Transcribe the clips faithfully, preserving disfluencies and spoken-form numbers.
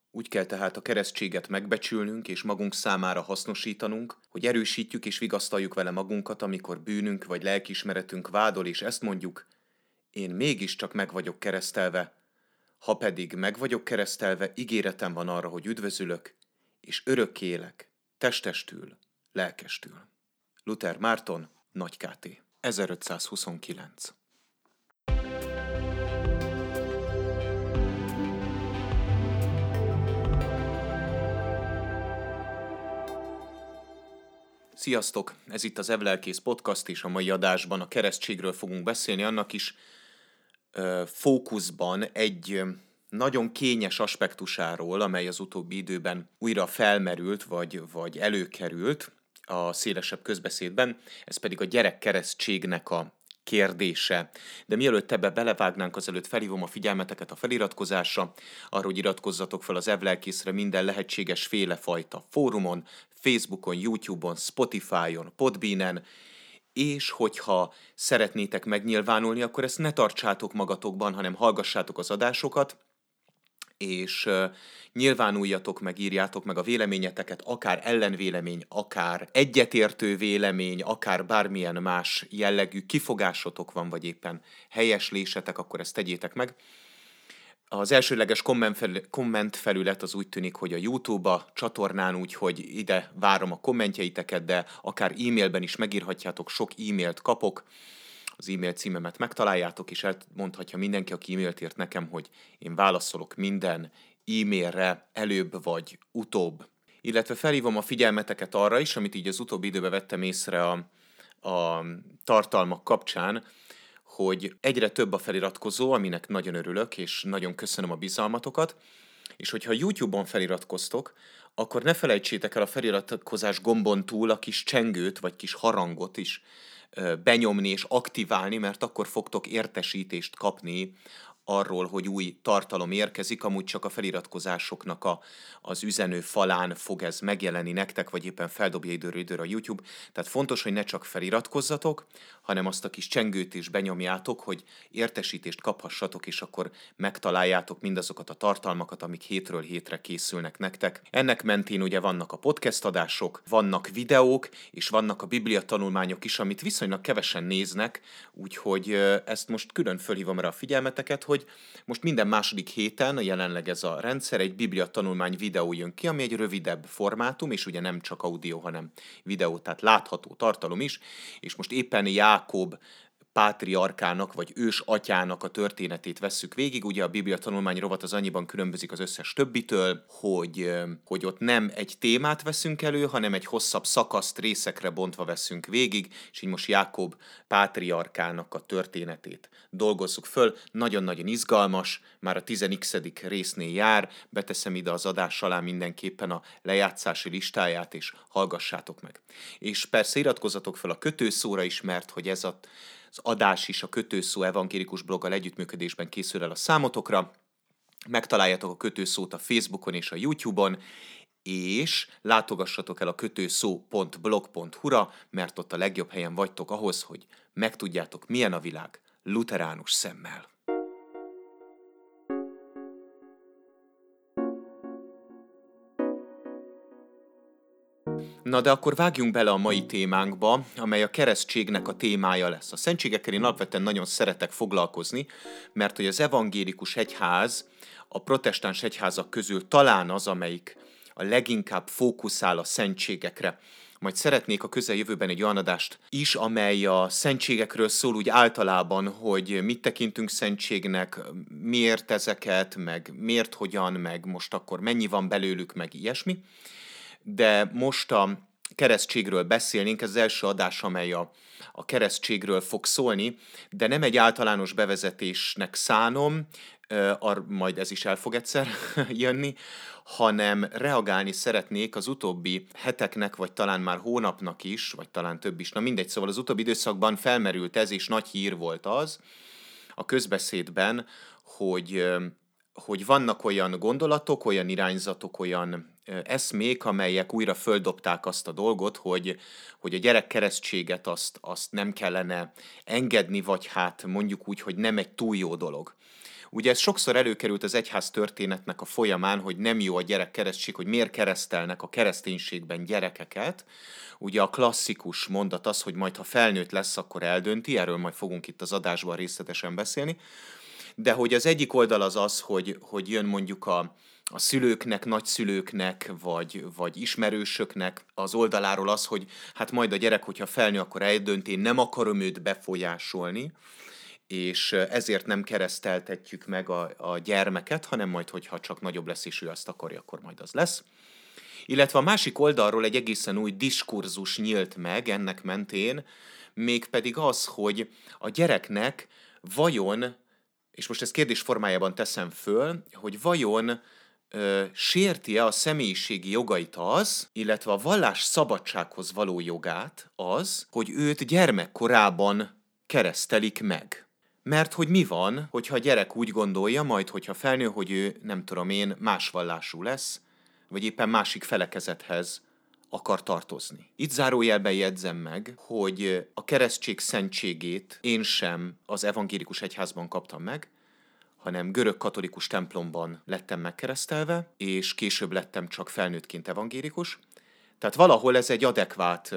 Úgy kell tehát a keresztséget megbecsülnünk és magunk számára hasznosítanunk, hogy erősítjük és vigasztaljuk vele magunkat, amikor bűnünk vagy lelkiismeretünk vádol, és ezt mondjuk: én mégiscsak meg vagyok keresztelve, ha pedig meg vagyok keresztelve, ígéretem van arra, hogy üdvözülök, és örökké élek, testestül, lelkestül. Luther Márton, Nagy Káté, ezerötszázhuszonkilenc. Sziasztok! Ez itt az Evlelkész Podcast, és a mai adásban a keresztségről fogunk beszélni, annak is ö, fókuszban egy ö, nagyon kényes aspektusáról, amely az utóbbi időben újra felmerült, vagy, vagy előkerült a szélesebb közbeszédben, ez pedig a gyerekkeresztségnek a kérdése. De mielőtt ebbe belevágnánk, azelőtt felhívom a figyelmeteket a feliratkozásra, arra, hogy iratkozzatok fel az Evlelkészre minden lehetséges félefajta fórumon, Facebookon, YouTube-on, Spotify-on, Podbeanen, és hogyha szeretnétek megnyilvánulni, akkor ezt ne tartsátok magatokban, hanem hallgassátok az adásokat, és uh, nyilvánuljatok meg, írjátok meg a véleményeteket, akár ellenvélemény, akár egyetértő vélemény, akár bármilyen más jellegű kifogásotok van, vagy éppen helyeslésetek, akkor ezt tegyétek meg. Az elsőleges kommentfelület az úgy tűnik, hogy a YouTube-a csatornán, úgyhogy ide várom a kommentjeiteket, de akár e-mailben is megírhatjátok, sok e-mailt kapok. Az e-mail címemet megtaláljátok, és elmondhatja mindenki, aki e-mailt írt nekem, hogy én válaszolok minden e-mailre előbb vagy utóbb. Illetve felhívom a figyelmeteket arra is, amit így az utóbbi időben vettem észre a, a tartalmak kapcsán, hogy egyre több a feliratkozó, aminek nagyon örülök, és nagyon köszönöm a bizalmatokat, és hogyha YouTube-on feliratkoztok, akkor ne felejtsétek el a feliratkozás gombon túl a kis csengőt, vagy kis harangot is benyomni és aktiválni, mert akkor fogtok értesítést kapni arról, hogy új tartalom érkezik, amúgy csak a feliratkozásoknak a, az üzenő falán fog ez megjelenni nektek, vagy éppen feldobja időről időre a YouTube. Tehát fontos, hogy ne csak feliratkozzatok, hanem azt a kis csengőt is benyomjátok, hogy értesítést kaphassatok, és akkor megtaláljátok mindazokat a tartalmakat, amik hétről hétre készülnek nektek. Ennek mentén ugye vannak a podcast adások, vannak videók, és vannak a Biblia tanulmányok is, amit viszonylag kevesen néznek, úgyhogy ezt most külön fölhívom rá a figyelmeteket, hogy most minden második héten, jelenleg ez a rendszer, egy Biblia tanulmány videó jön ki, ami egy rövidebb formátum, és ugye nem csak audio, hanem videó, tehát látható tartalom is, és most éppen Jákob pátriarkának, vagy ős atyának a történetét vesszük végig. Ugye a Biblia tanulmány rovat az annyiban különbözik az összes többitől, hogy, hogy ott nem egy témát veszünk elő, hanem egy hosszabb szakaszt részekre bontva veszünk végig, és így most Jákob pátriarkának a történetét dolgozzuk föl. Nagyon-nagyon izgalmas, már a tizedik résznél jár, beteszem ide az adás alá mindenképpen a lejátszási listáját, és hallgassátok meg. És persze iratkozzatok fel a kötőszóra is, mert hogy ez a az adás is a Kötőszó evangélikus bloggal együttműködésben készül el a számotokra. Megtaláljátok a Kötőszót a Facebookon és a YouTube-on, és látogassatok el a kötőszó pont blog pont hu-ra, mert ott a legjobb helyen vagytok ahhoz, hogy megtudjátok, milyen a világ lutheránus szemmel. Na de akkor vágjunk bele a mai témánkba, amely a keresztségnek a témája lesz. A szentségekkel én alapvetően nagyon szeretek foglalkozni, mert hogy az evangélikus egyház a protestáns egyházak közül talán az, amelyik a leginkább fókuszál a szentségekre. Majd szeretnék a közeljövőben egy olyan adást is, amely a szentségekről szól úgy általában, hogy mit tekintünk szentségnek, miért ezeket, meg miért, hogyan, meg most akkor mennyi van belőlük, meg ilyesmi. De most a keresztségről beszélnénk, ez az első adás, amely a, a keresztségről fog szólni, de nem egy általános bevezetésnek szánom, ar, majd ez is el fog egyszer jönni, hanem reagálni szeretnék az utóbbi heteknek, vagy talán már hónapnak is, vagy talán több is, na mindegy, szóval az utóbbi időszakban felmerült ez, és nagy hír volt az a közbeszédben, hogy hogy vannak olyan gondolatok, olyan irányzatok, olyan eszmék, amelyek újra földobták azt a dolgot, hogy, hogy a gyerekkeresztséget azt, azt nem kellene engedni, vagy hát mondjuk úgy, hogy nem egy túl jó dolog. Ugye ez sokszor előkerült az egyház történetnek a folyamán, hogy nem jó a gyerek keresztség, hogy miért keresztelnek a kereszténységben gyerekeket. Ugye a klasszikus mondat az, hogy majd ha felnőtt lesz, akkor eldönti, erről majd fogunk itt az adásban részletesen beszélni. De hogy az egyik oldal az az, hogy, hogy jön mondjuk a, a szülőknek, nagyszülőknek, vagy, vagy ismerősöknek az oldaláról az, hogy hát majd a gyerek, hogyha felnő, akkor eldönti, én nem akarom őt befolyásolni, és ezért nem kereszteltetjük meg a, a gyermeket, hanem majd, hogyha csak nagyobb lesz, és ő azt akarja, akkor majd az lesz. Illetve a másik oldalról egy egészen új diskurzus nyílt meg ennek mentén, mégpedig az, hogy a gyereknek vajon, és most ezt kérdés formájában teszem föl, hogy vajon ö, sérti-e a személyiségi jogait az, illetve a vallás szabadsághoz való jogát az, hogy őt gyermekkorában keresztelik meg. Mert hogy mi van, hogyha a gyerek úgy gondolja, majd hogyha felnő, hogy ő, nem tudom én, más vallású lesz, vagy éppen másik felekezethez akar tartozni. Itt zárójelben jegyzem meg, hogy a keresztség szentségét én sem az evangélikus egyházban kaptam meg, hanem görög-katolikus templomban lettem megkeresztelve, és később lettem csak felnőttként evangélikus. Tehát valahol ez egy adekvát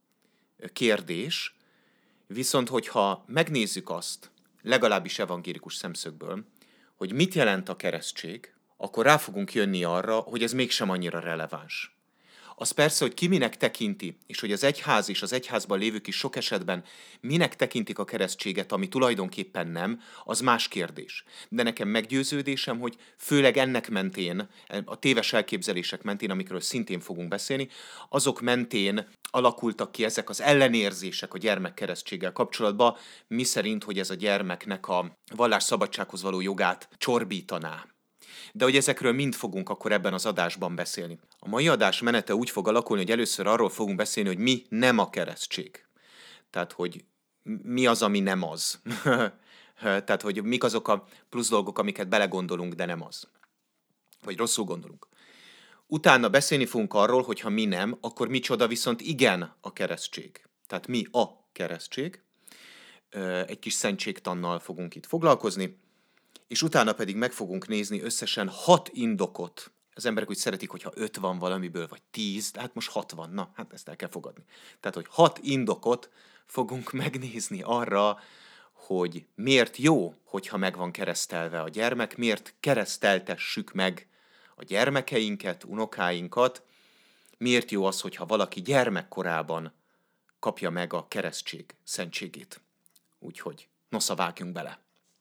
kérdés, viszont hogyha megnézzük azt, legalábbis evangélikus szemszögből, hogy mit jelent a keresztség, akkor rá fogunk jönni arra, hogy ez mégsem annyira releváns. Az persze, hogy ki minek tekinti, és hogy az egyház és az egyházban lévők is sok esetben minek tekintik a keresztséget, ami tulajdonképpen nem, az más kérdés. De nekem meggyőződésem, hogy főleg ennek mentén, a téves elképzelések mentén, amikről szintén fogunk beszélni, azok mentén alakultak ki ezek az ellenérzések a gyermek keresztséggel kapcsolatban, miszerint, hogy ez a gyermeknek a vallásszabadsághoz való jogát csorbítaná. De hogy ezekről mind fogunk akkor ebben az adásban beszélni. A mai adás menete úgy fog alakulni, hogy először arról fogunk beszélni, hogy mi nem a keresztség. Tehát, hogy mi az, ami nem az. Tehát, hogy mik azok a plusz dolgok, amiket belegondolunk, de nem az. Vagy rosszul gondolunk. Utána beszélni fogunk arról, hogy ha mi nem, akkor micsoda viszont igen a keresztség. Tehát mi a keresztség. Egy kis szentségtannal fogunk itt foglalkozni. És utána pedig meg fogunk nézni összesen hat indokot. Az emberek úgy szeretik, hogyha öt van valamiből, vagy tíz, de hát most hat van. Na, hát ezt el kell fogadni. Tehát, hogy hat indokot fogunk megnézni arra, hogy miért jó, hogyha meg van keresztelve a gyermek, miért kereszteltessük meg a gyermekeinket, unokáinkat, miért jó az, hogyha valaki gyermekkorában kapja meg a keresztség szentségét. Úgyhogy, nosza, vágjunk bele!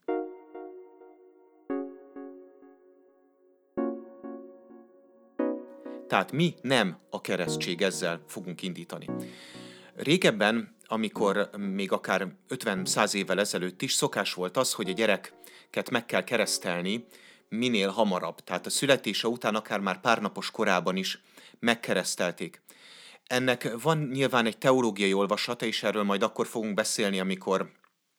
Tehát mi nem a keresztség, ezzel fogunk indítani. Régebben, amikor még akár ötven-száz évvel ezelőtt is szokás volt az, hogy a gyereket meg kell keresztelni minél hamarabb. Tehát a születése után akár már pár napos korában is megkeresztelték. Ennek van nyilván egy teológiai olvasata, és erről majd akkor fogunk beszélni, amikor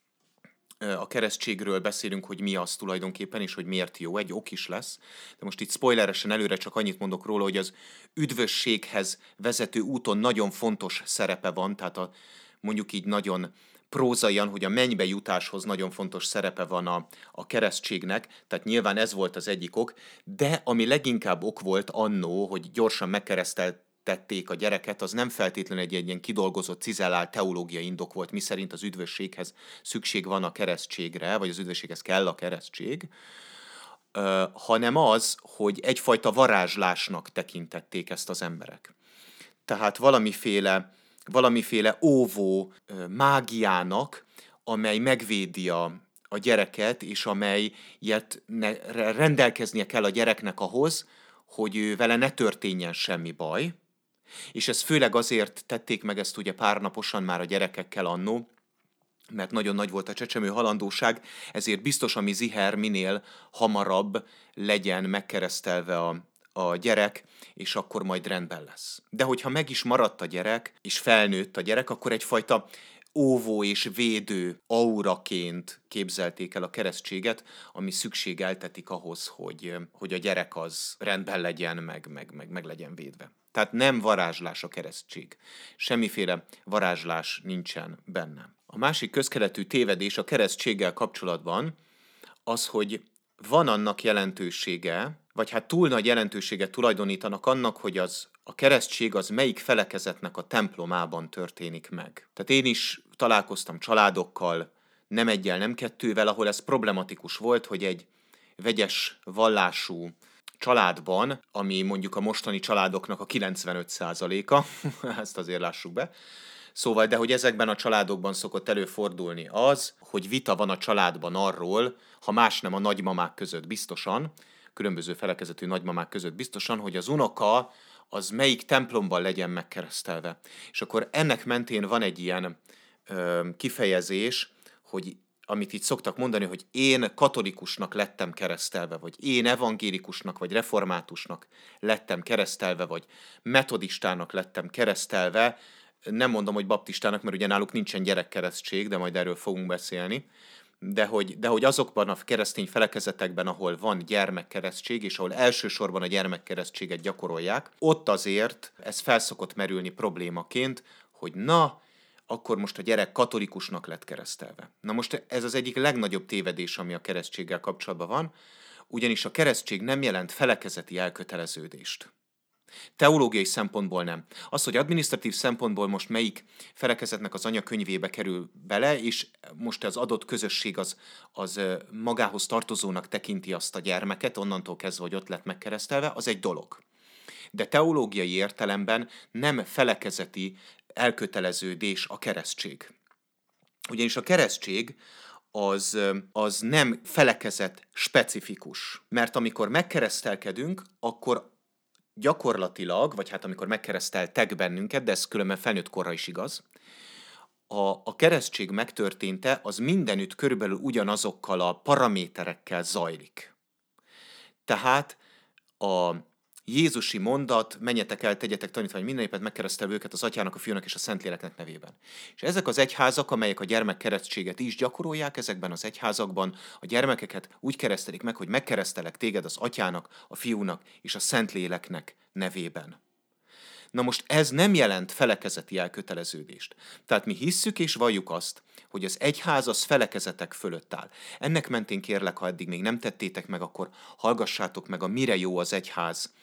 a keresztségről beszélünk, hogy mi az tulajdonképpen, és hogy miért jó, egy ok is lesz. De most itt spoileresen előre csak annyit mondok róla, hogy az üdvösséghez vezető úton nagyon fontos szerepe van, tehát a, mondjuk így nagyon prózaian, hogy a mennybe jutáshoz nagyon fontos szerepe van a, a keresztségnek, tehát nyilván ez volt az egyik ok, de ami leginkább ok volt annó, hogy gyorsan megkeresztelt tették a gyereket, az nem feltétlenül egy, egy ilyen kidolgozott, cizellált teológiai indok volt, miszerint az üdvösséghez szükség van a keresztségre, vagy az üdvösséghez kell a keresztség, uh, hanem az, hogy egyfajta varázslásnak tekintették ezt az emberek. Tehát valamiféle, valamiféle óvó uh, mágiának, amely megvédi a, a gyereket, és amelyet ne, rendelkeznie kell a gyereknek ahhoz, hogy ő vele ne történjen semmi baj, és ezt főleg azért tették meg ezt ugye párnaposan már a gyerekekkel annó, mert nagyon nagy volt a csecsemő halandóság, ezért biztos, ami ziher minél hamarabb legyen megkeresztelve a, a gyerek, és akkor majd rendben lesz. De hogyha meg is maradt a gyerek, és felnőtt a gyerek, akkor egyfajta óvó és védő auraként képzelték el a keresztséget, ami szükségeltetik ahhoz, hogy, hogy a gyerek az rendben legyen, meg, meg, meg, meg legyen védve. Tehát nem varázslás a keresztség. Semmiféle varázslás nincsen benne. A másik közkeletű tévedés a keresztséggel kapcsolatban az, hogy van annak jelentősége, vagy hát túl nagy jelentőséget tulajdonítanak annak, hogy az a keresztség az melyik felekezetnek a templomában történik meg. Tehát én is találkoztam családokkal, nem egyel, nem kettővel, ahol ez problematikus volt, hogy egy vegyes vallású családban, ami mondjuk a mostani családoknak a kilencvenöt százaléka, ezt azért lássuk be, szóval, de hogy ezekben a családokban szokott előfordulni az, hogy vita van a családban arról, ha más nem a nagymamák között biztosan, különböző felekezetű nagymamák között biztosan, hogy az unoka az melyik templomban legyen megkeresztelve. És akkor ennek mentén van egy ilyen ö, kifejezés, hogy amit itt szoktak mondani, hogy én katolikusnak lettem keresztelve, vagy én evangélikusnak, vagy reformátusnak lettem keresztelve, vagy metodistának lettem keresztelve. Nem mondom, hogy baptistának, mert ugye náluk nincsen gyerekkeresztség, de majd erről fogunk beszélni. De hogy, de hogy azokban a keresztény felekezetekben, ahol van gyermekkeresztség, és ahol elsősorban a gyermekkeresztséget gyakorolják, ott azért ez felszokott merülni problémaként, hogy na, akkor most a gyerek katolikusnak lett keresztelve. Na most ez az egyik legnagyobb tévedés, ami a keresztséggel kapcsolatban van, ugyanis a keresztség nem jelent felekezeti elköteleződést. Teológiai szempontból nem. Az, hogy adminisztratív szempontból most melyik felekezetnek az anyakönyvébe kerül bele, és most az adott közösség az, az magához tartozónak tekinti azt a gyermeket, onnantól kezdve, hogy ott lett megkeresztelve, az egy dolog. De teológiai értelemben nem felekezeti elköteleződés a keresztség. Ugyanis a keresztség az, az nem felekezet specifikus. Mert amikor megkeresztelkedünk, akkor gyakorlatilag, vagy hát amikor megkereszteltek bennünket, de ez különben felnőtt korra is igaz, a, a keresztség megtörténte, az mindenütt körülbelül ugyanazokkal a paraméterekkel zajlik. Tehát a jézusi mondat, menjetek el, tegyetek tanítvány minden népet, megkeresztelve őket az Atyának, a Fiúnak és a Szentléleknek nevében. És ezek az egyházak, amelyek a gyermekkeresztséget is gyakorolják, ezekben az egyházakban a gyermekeket úgy keresztelik meg, hogy megkeresztelek téged az Atyának, a Fiúnak és a Szentléleknek nevében. Na most ez nem jelent felekezeti elköteleződést. Tehát mi hisszük és valljuk azt, hogy az egyház az felekezetek fölött áll. Ennek mentén kérlek, ha eddig még nem tettétek meg, akkor hallgassátok meg a Mire jó az egyház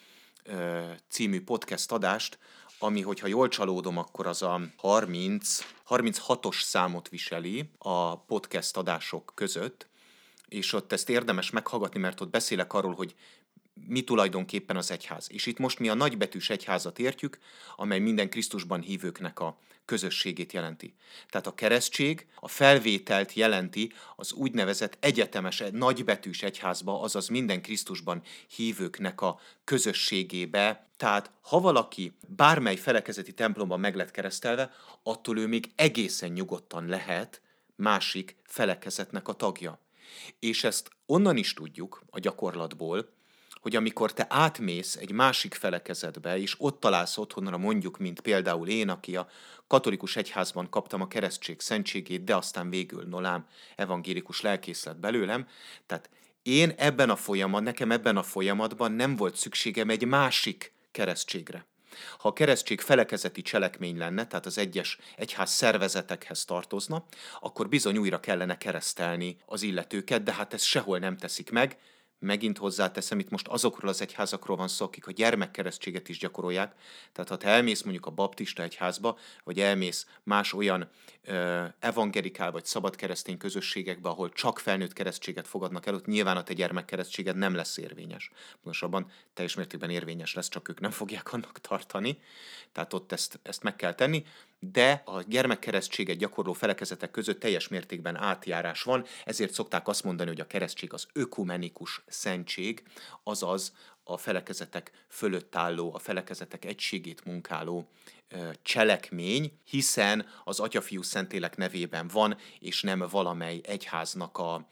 című podcast adást, ami, hogyha jól csalódom, akkor az a harminc, harminchatos számot viseli a podcast adások között, és ott ezt érdemes meghallgatni, mert ott beszélek arról, hogy mi tulajdonképpen az egyház. És itt most mi a nagybetűs egyházat értjük, amely minden Krisztusban hívőknek a közösségét jelenti. Tehát a keresztség a felvételt jelenti az úgynevezett egyetemes nagybetűs egyházba, azaz minden Krisztusban hívőknek a közösségébe. Tehát ha valaki bármely felekezeti templomban meg lett keresztelve, attól ő még egészen nyugodtan lehet másik felekezetnek a tagja. És ezt onnan is tudjuk a gyakorlatból, hogy amikor te átmész egy másik felekezetbe, és ott találsz otthonra mondjuk, mint például én, aki a katolikus egyházban kaptam a keresztség szentségét, de aztán végül nolám evangélikus lelkész lett belőlem, tehát én ebben a folyamatban, nekem ebben a folyamatban nem volt szükségem egy másik keresztségre. Ha a keresztség felekezeti cselekmény lenne, tehát az egyes egyház szervezetekhez tartozna, akkor bizony újra kellene keresztelni az illetőket, de hát ezt sehol nem teszik meg. Megint hozzáteszem, itt most azokról az egyházakról van szó, akik a gyermekkeresztséget is gyakorolják. Tehát ha te elmész mondjuk a baptista egyházba, vagy elmész más olyan ö, evangelikál vagy szabadkeresztény közösségekbe, ahol csak felnőtt keresztséget fogadnak el, ott nyilván a te gyermekkeresztséged nem lesz érvényes. Pontosabban teljes mértékben érvényes lesz, csak ők nem fogják annak tartani. Tehát ott ezt, ezt meg kell tenni. De a gyermekkeresztséget gyakorló felekezetek között teljes mértékben átjárás van, ezért szokták azt mondani, hogy a keresztség az ökumenikus szentség, azaz a felekezetek fölött álló, a felekezetek egységét munkáló ö, cselekmény, hiszen az Atya, Fiú, Szentlélek nevében van, és nem valamely egyháznak a,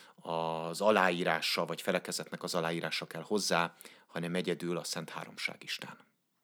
az aláírása, vagy felekezetnek az aláírása kell hozzá, hanem egyedül a Szent Háromság Isten.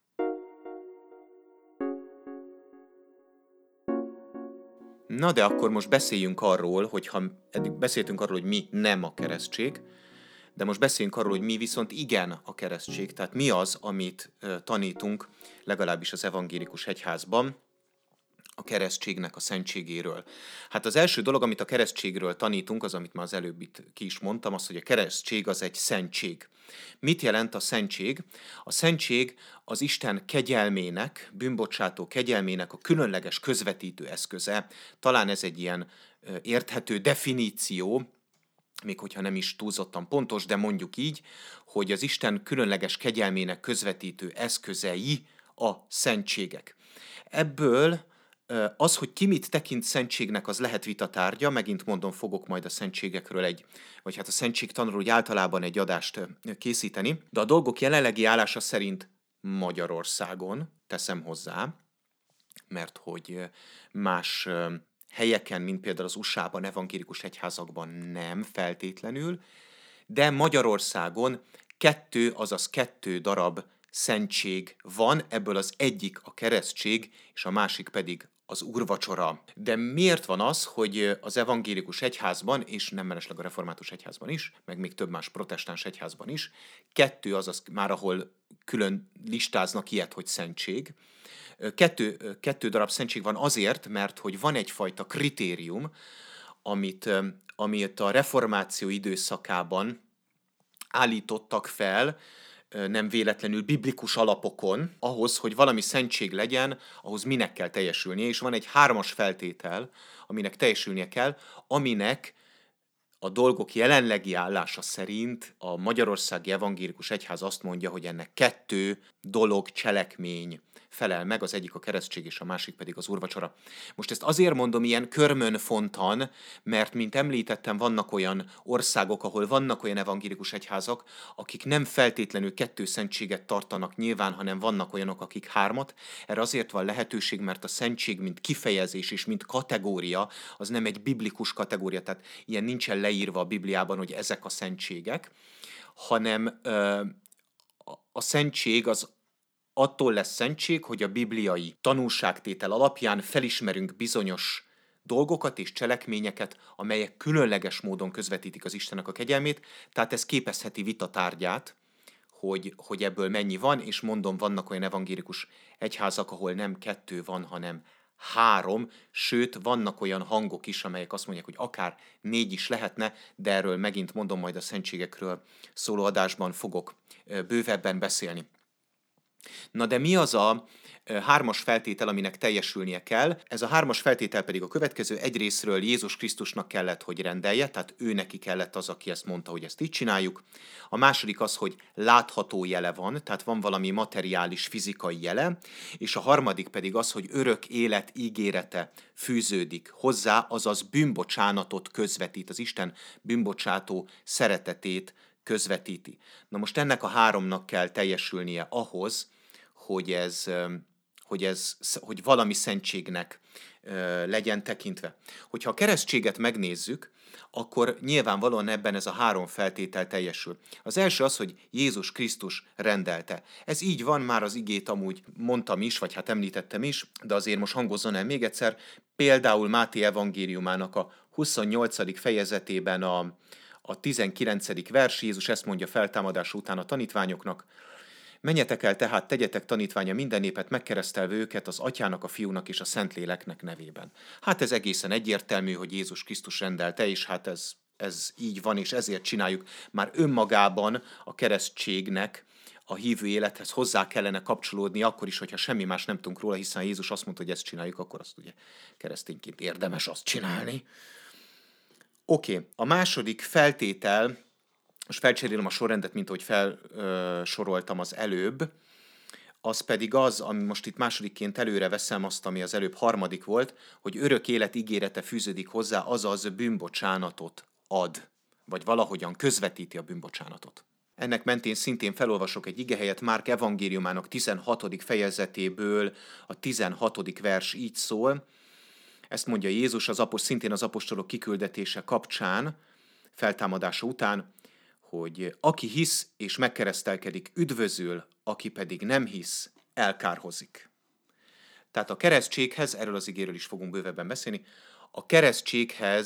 Na de akkor most beszéljünk arról, hogy ha eddig beszéltünk arról, hogy mi nem a keresztség, de most beszéljünk arról, hogy mi viszont igen a keresztség, tehát mi az, amit tanítunk legalábbis az evangélikus egyházban, a keresztségnek a szentségéről. Hát az első dolog, amit a keresztségről tanítunk, az, amit már az előbb itt ki is mondtam, az, hogy a keresztség az egy szentség. Mit jelent a szentség? A szentség az Isten kegyelmének, bűnbocsátó kegyelmének a különleges közvetítő eszköze. Talán ez egy ilyen érthető definíció, még hogyha nem is túlzottan pontos, de mondjuk így, hogy az Isten különleges kegyelmének közvetítő eszközei a szentségek. Ebből az, hogy ki mit tekint szentségnek, az lehet vitatárgya, megint mondom, fogok majd a szentségekről egy, vagy hát a szentségtanról úgy általában egy adást készíteni, de a dolgok jelenlegi állása szerint Magyarországon, teszem hozzá, mert hogy más helyeken, mint például az u es á-ban, evangélikus egyházakban nem feltétlenül, de Magyarországon kettő, azaz kettő darab szentség van, ebből az egyik a keresztség, és a másik pedig az úrvacsora. De miért van az, hogy az evangélikus egyházban, és nem mellesleg a református egyházban is, meg még több más protestáns egyházban is, kettő, azaz már ahol külön listáznak ilyet, hogy szentség, Kettő, kettő darab szentség van azért, mert hogy van egyfajta kritérium, amit, amit a reformáció időszakában állítottak fel, nem véletlenül biblikus alapokon, ahhoz, hogy valami szentség legyen, ahhoz minek kell teljesülnie, és van egy hármas feltétel, aminek teljesülnie kell, aminek a dolgok jelenlegi állása szerint a Magyarországi Evangélikus Egyház azt mondja, hogy ennek kettő dolog, cselekmény felel meg, az egyik a keresztség, és a másik pedig az úrvacsora. Most ezt azért mondom ilyen körmönfontan, mert, mint említettem, vannak olyan országok, ahol vannak olyan evangélikus egyházak, akik nem feltétlenül kettő szentséget tartanak nyilván, hanem vannak olyanok, akik hármat. Erre azért van lehetőség, mert a szentség, mint kifejezés és mint kategória, az nem egy biblikus kategória, tehát ilyen nincsen leírva a Bibliában, hogy ezek a szentségek, hanem ö, a szentség az attól lesz szentség, hogy a bibliai tanúságtétel alapján felismerünk bizonyos dolgokat és cselekményeket, amelyek különleges módon közvetítik az Istennek a kegyelmét, tehát ez képezheti vita tárgyát, hogy, hogy ebből mennyi van, és mondom, vannak olyan evangélikus egyházak, ahol nem kettő van, hanem három, sőt, vannak olyan hangok is, amelyek azt mondják, hogy akár négy is lehetne, de erről megint mondom, majd a szentségekről szóló adásban fogok bővebben beszélni. Na de mi az a hármas feltétel, aminek teljesülnie kell? Ez a hármas feltétel pedig a következő. Egyrészről Jézus Krisztusnak kellett, hogy rendelje, tehát ő neki kellett az, aki ezt mondta, hogy ezt így csináljuk. A második az, hogy látható jele van, tehát van valami materiális, fizikai jele, és a harmadik pedig az, hogy örök élet ígérete fűződik hozzá, azaz bűnbocsánatot közvetít, az Isten bűnbocsátó szeretetét közvetíti. Na most ennek a háromnak kell teljesülnie ahhoz, hogy ez, hogy ez hogy valami szentségnek legyen tekintve. Hogyha a keresztséget megnézzük, akkor nyilvánvalóan ebben ez a három feltétel teljesül. Az első az, hogy Jézus Krisztus rendelte. Ez így van, már az igét amúgy mondtam is, vagy hát említettem is, de azért most hangozzon el még egyszer. Például Máté evangéliumának a huszonnyolcadik fejezetében a A tizenkilencedik vers, Jézus ezt mondja feltámadás után a tanítványoknak: menjetek el tehát, tegyetek tanítványa minden népet, megkeresztelve őket az Atyának, a Fiúnak és a Szentléleknek nevében. Hát ez egészen egyértelmű, hogy Jézus Krisztus rendelte, és hát ez, ez így van, és ezért csináljuk. Már önmagában a keresztségnek a hívő élethez hozzá kellene kapcsolódni, akkor is, hogyha semmi más nem tudunk róla, hiszen Jézus azt mondta, hogy ezt csináljuk, akkor azt ugye keresztényként érdemes azt csinálni. Oké, okay. A második feltétel, most felcserélem a sorrendet, mint ahogy felsoroltam az előbb, az pedig az, ami most itt másodikként előre veszem azt, ami az előbb harmadik volt, hogy örök élet ígérete fűződik hozzá, azaz bűnbocsánatot ad, vagy valahogyan közvetíti a bűnbocsánatot. Ennek mentén szintén felolvasok egy igehelyet, Márk evangéliumának tizenhatodik fejezetéből, a tizenhatodik vers így szól. Ezt mondja Jézus az apos, szintén az apostolok kiküldetése kapcsán, feltámadása után, hogy aki hisz és megkeresztelkedik, üdvözül, aki pedig nem hisz, elkárhozik. Tehát a keresztséghez, erről az igéről is fogunk bővebben beszélni, a keresztséghez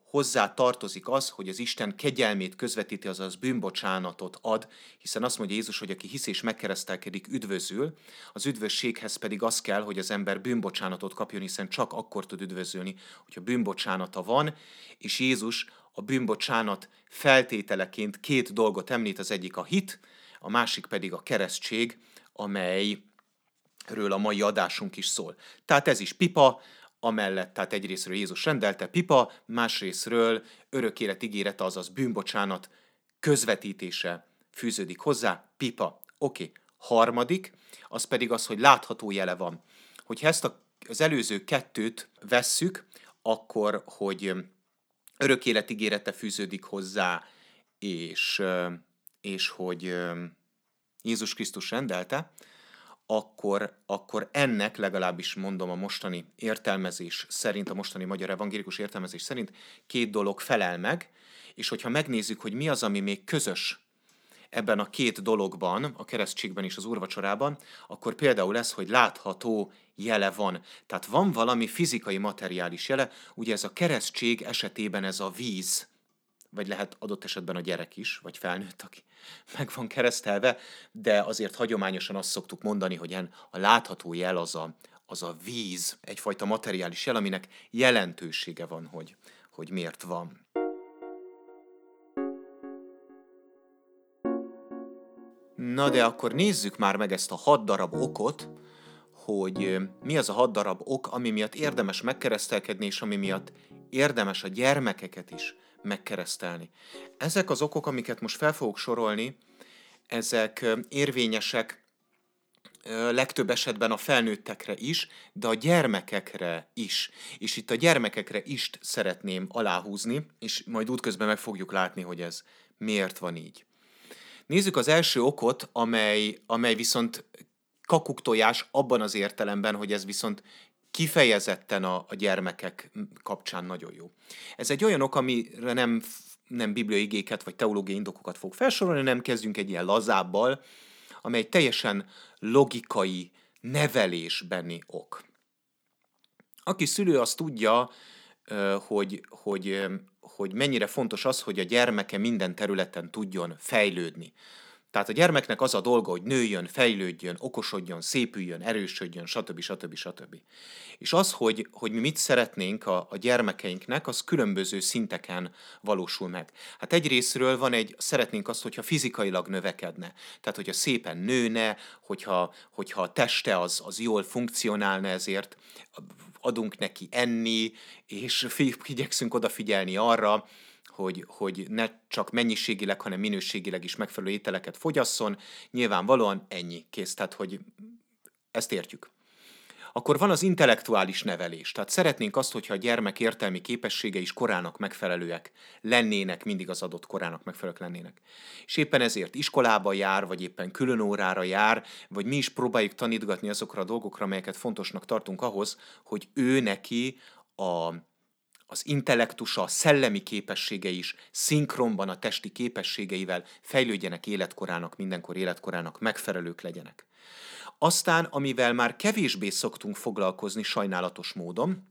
hozzá tartozik az, hogy az Isten kegyelmét közvetíti, azaz bűnbocsánatot ad, hiszen azt mondja Jézus, hogy aki hisz és megkeresztelkedik, üdvözül, az üdvösséghez pedig az kell, hogy az ember bűnbocsánatot kapjon, hiszen csak akkor tud üdvözölni, hogyha bűnbocsánata van, és Jézus a bűnbocsánat feltételeként két dolgot említ, az egyik a hit, a másik pedig a keresztség, amelyről a mai adásunk is szól. Tehát ez is pipa, amellett, tehát egyrészről Jézus rendelte, pipa, másrészről örök élet ígérete, azaz bűnbocsánat közvetítése fűződik hozzá, pipa. Oké. Okay. Harmadik, az pedig az, hogy látható jele van. Hogyha ezt a, az előző kettőt vesszük, akkor, hogy örök élet ígérete fűződik hozzá, és, és hogy Jézus Krisztus rendelte, Akkor, akkor ennek legalábbis mondom a mostani értelmezés szerint, a mostani magyar evangélikus értelmezés szerint két dolog felel meg, és hogyha megnézzük, hogy mi az, ami még közös ebben a két dologban, a keresztségben és az úrvacsorában, akkor például ez, hogy látható jele van. Tehát van valami fizikai, materiális jele, ugye ez a keresztség esetében ez a víz, vagy lehet adott esetben a gyerek is, vagy felnőtt, aki meg van keresztelve, de azért hagyományosan azt szoktuk mondani, hogy a látható jel az a, az a víz, egyfajta materiális jel, aminek jelentősége van, hogy, hogy miért van. Na de akkor nézzük már meg ezt a hat darab okot, hogy mi az a hat darab ok, ami miatt érdemes megkeresztelkedni, és ami miatt érdemes a gyermekeket is megkeresztelni. Ezek az okok, amiket most fel fogok sorolni, ezek érvényesek legtöbb esetben a felnőttekre is, de a gyermekekre is. És itt a gyermekekre is szeretném aláhúzni, és majd útközben meg fogjuk látni, hogy ez miért van így. Nézzük az első okot, amely, amely viszont kakuktojás abban az értelemben, hogy ez viszont kifejezetten a, a gyermekek kapcsán nagyon jó. Ez egy olyan ok, amire nem, nem bibliai igéket vagy teológiai indokokat fog felsorolni, nem kezdjünk egy ilyen lazábbal, amely teljesen logikai, nevelésbeni ok. Aki szülő, az tudja, hogy, hogy, hogy mennyire fontos az, hogy a gyermeke minden területen tudjon fejlődni. Tehát a gyermeknek az a dolga, hogy nőjön, fejlődjön, okosodjon, szépüljön, erősödjön, stb. stb. stb. És az, hogy, hogy mi mit szeretnénk a, a gyermekeinknek, az különböző szinteken valósul meg. Hát egyrészről van egy, szeretnénk azt, hogyha fizikailag növekedne. Tehát, hogyha szépen nőne, hogyha, hogyha a teste az, az jól funkcionálna, ezért adunk neki enni, és igyekszünk odafigyelni arra, Hogy, hogy ne csak mennyiségileg, hanem minőségileg is megfelelő ételeket fogyasszon, nyilvánvalóan ennyi, kész, tehát hogy ezt értjük. Akkor van az intellektuális nevelés, tehát szeretnénk azt, hogyha a gyermek értelmi képessége is korának megfelelőek lennének, mindig az adott korának megfelelőek lennének. És éppen ezért iskolába jár, vagy éppen külön órára jár, vagy mi is próbáljuk tanítgatni azokra a dolgokra, amelyeket fontosnak tartunk ahhoz, hogy ő neki a az intellektusa, a szellemi képessége is szinkronban a testi képességeivel fejlődjenek életkorának, mindenkor életkorának megfelelők legyenek. Aztán, amivel már kevésbé szoktunk foglalkozni sajnálatos módon,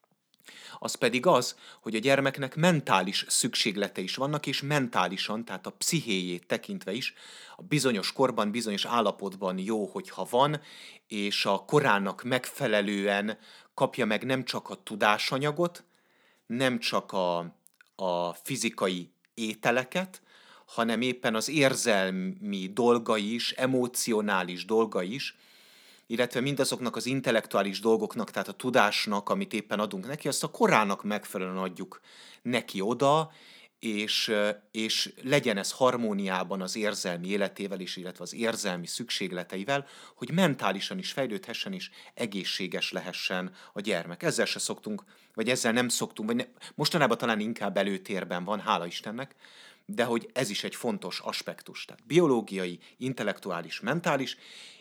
az pedig az, hogy a gyermeknek mentális szükséglete is vannak, és mentálisan, tehát a pszichéjét tekintve is, a bizonyos korban, bizonyos állapotban jó, hogyha van, és a korának megfelelően kapja meg nem csak a tudásanyagot, nem csak a, a fizikai ételeket, hanem éppen az érzelmi dolgai is, emocionális dolgai is, illetve mindazoknak az intellektuális dolgoknak, tehát a tudásnak, amit éppen adunk neki, azt a korának megfelelően adjuk neki oda, és, és legyen ez harmóniában az érzelmi életével is, illetve az érzelmi szükségleteivel, hogy mentálisan is fejlődhessen, és egészséges lehessen a gyermek. Ezzel se szoktunk, vagy ezzel nem szoktunk, vagy ne, mostanában talán inkább előtérben van, hála Istennek, de hogy ez is egy fontos aspektus. Tehát biológiai, intellektuális, mentális,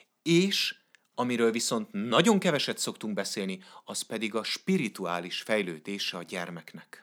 és amiről viszont nagyon keveset szoktunk beszélni, az pedig a spirituális fejlődése a gyermeknek.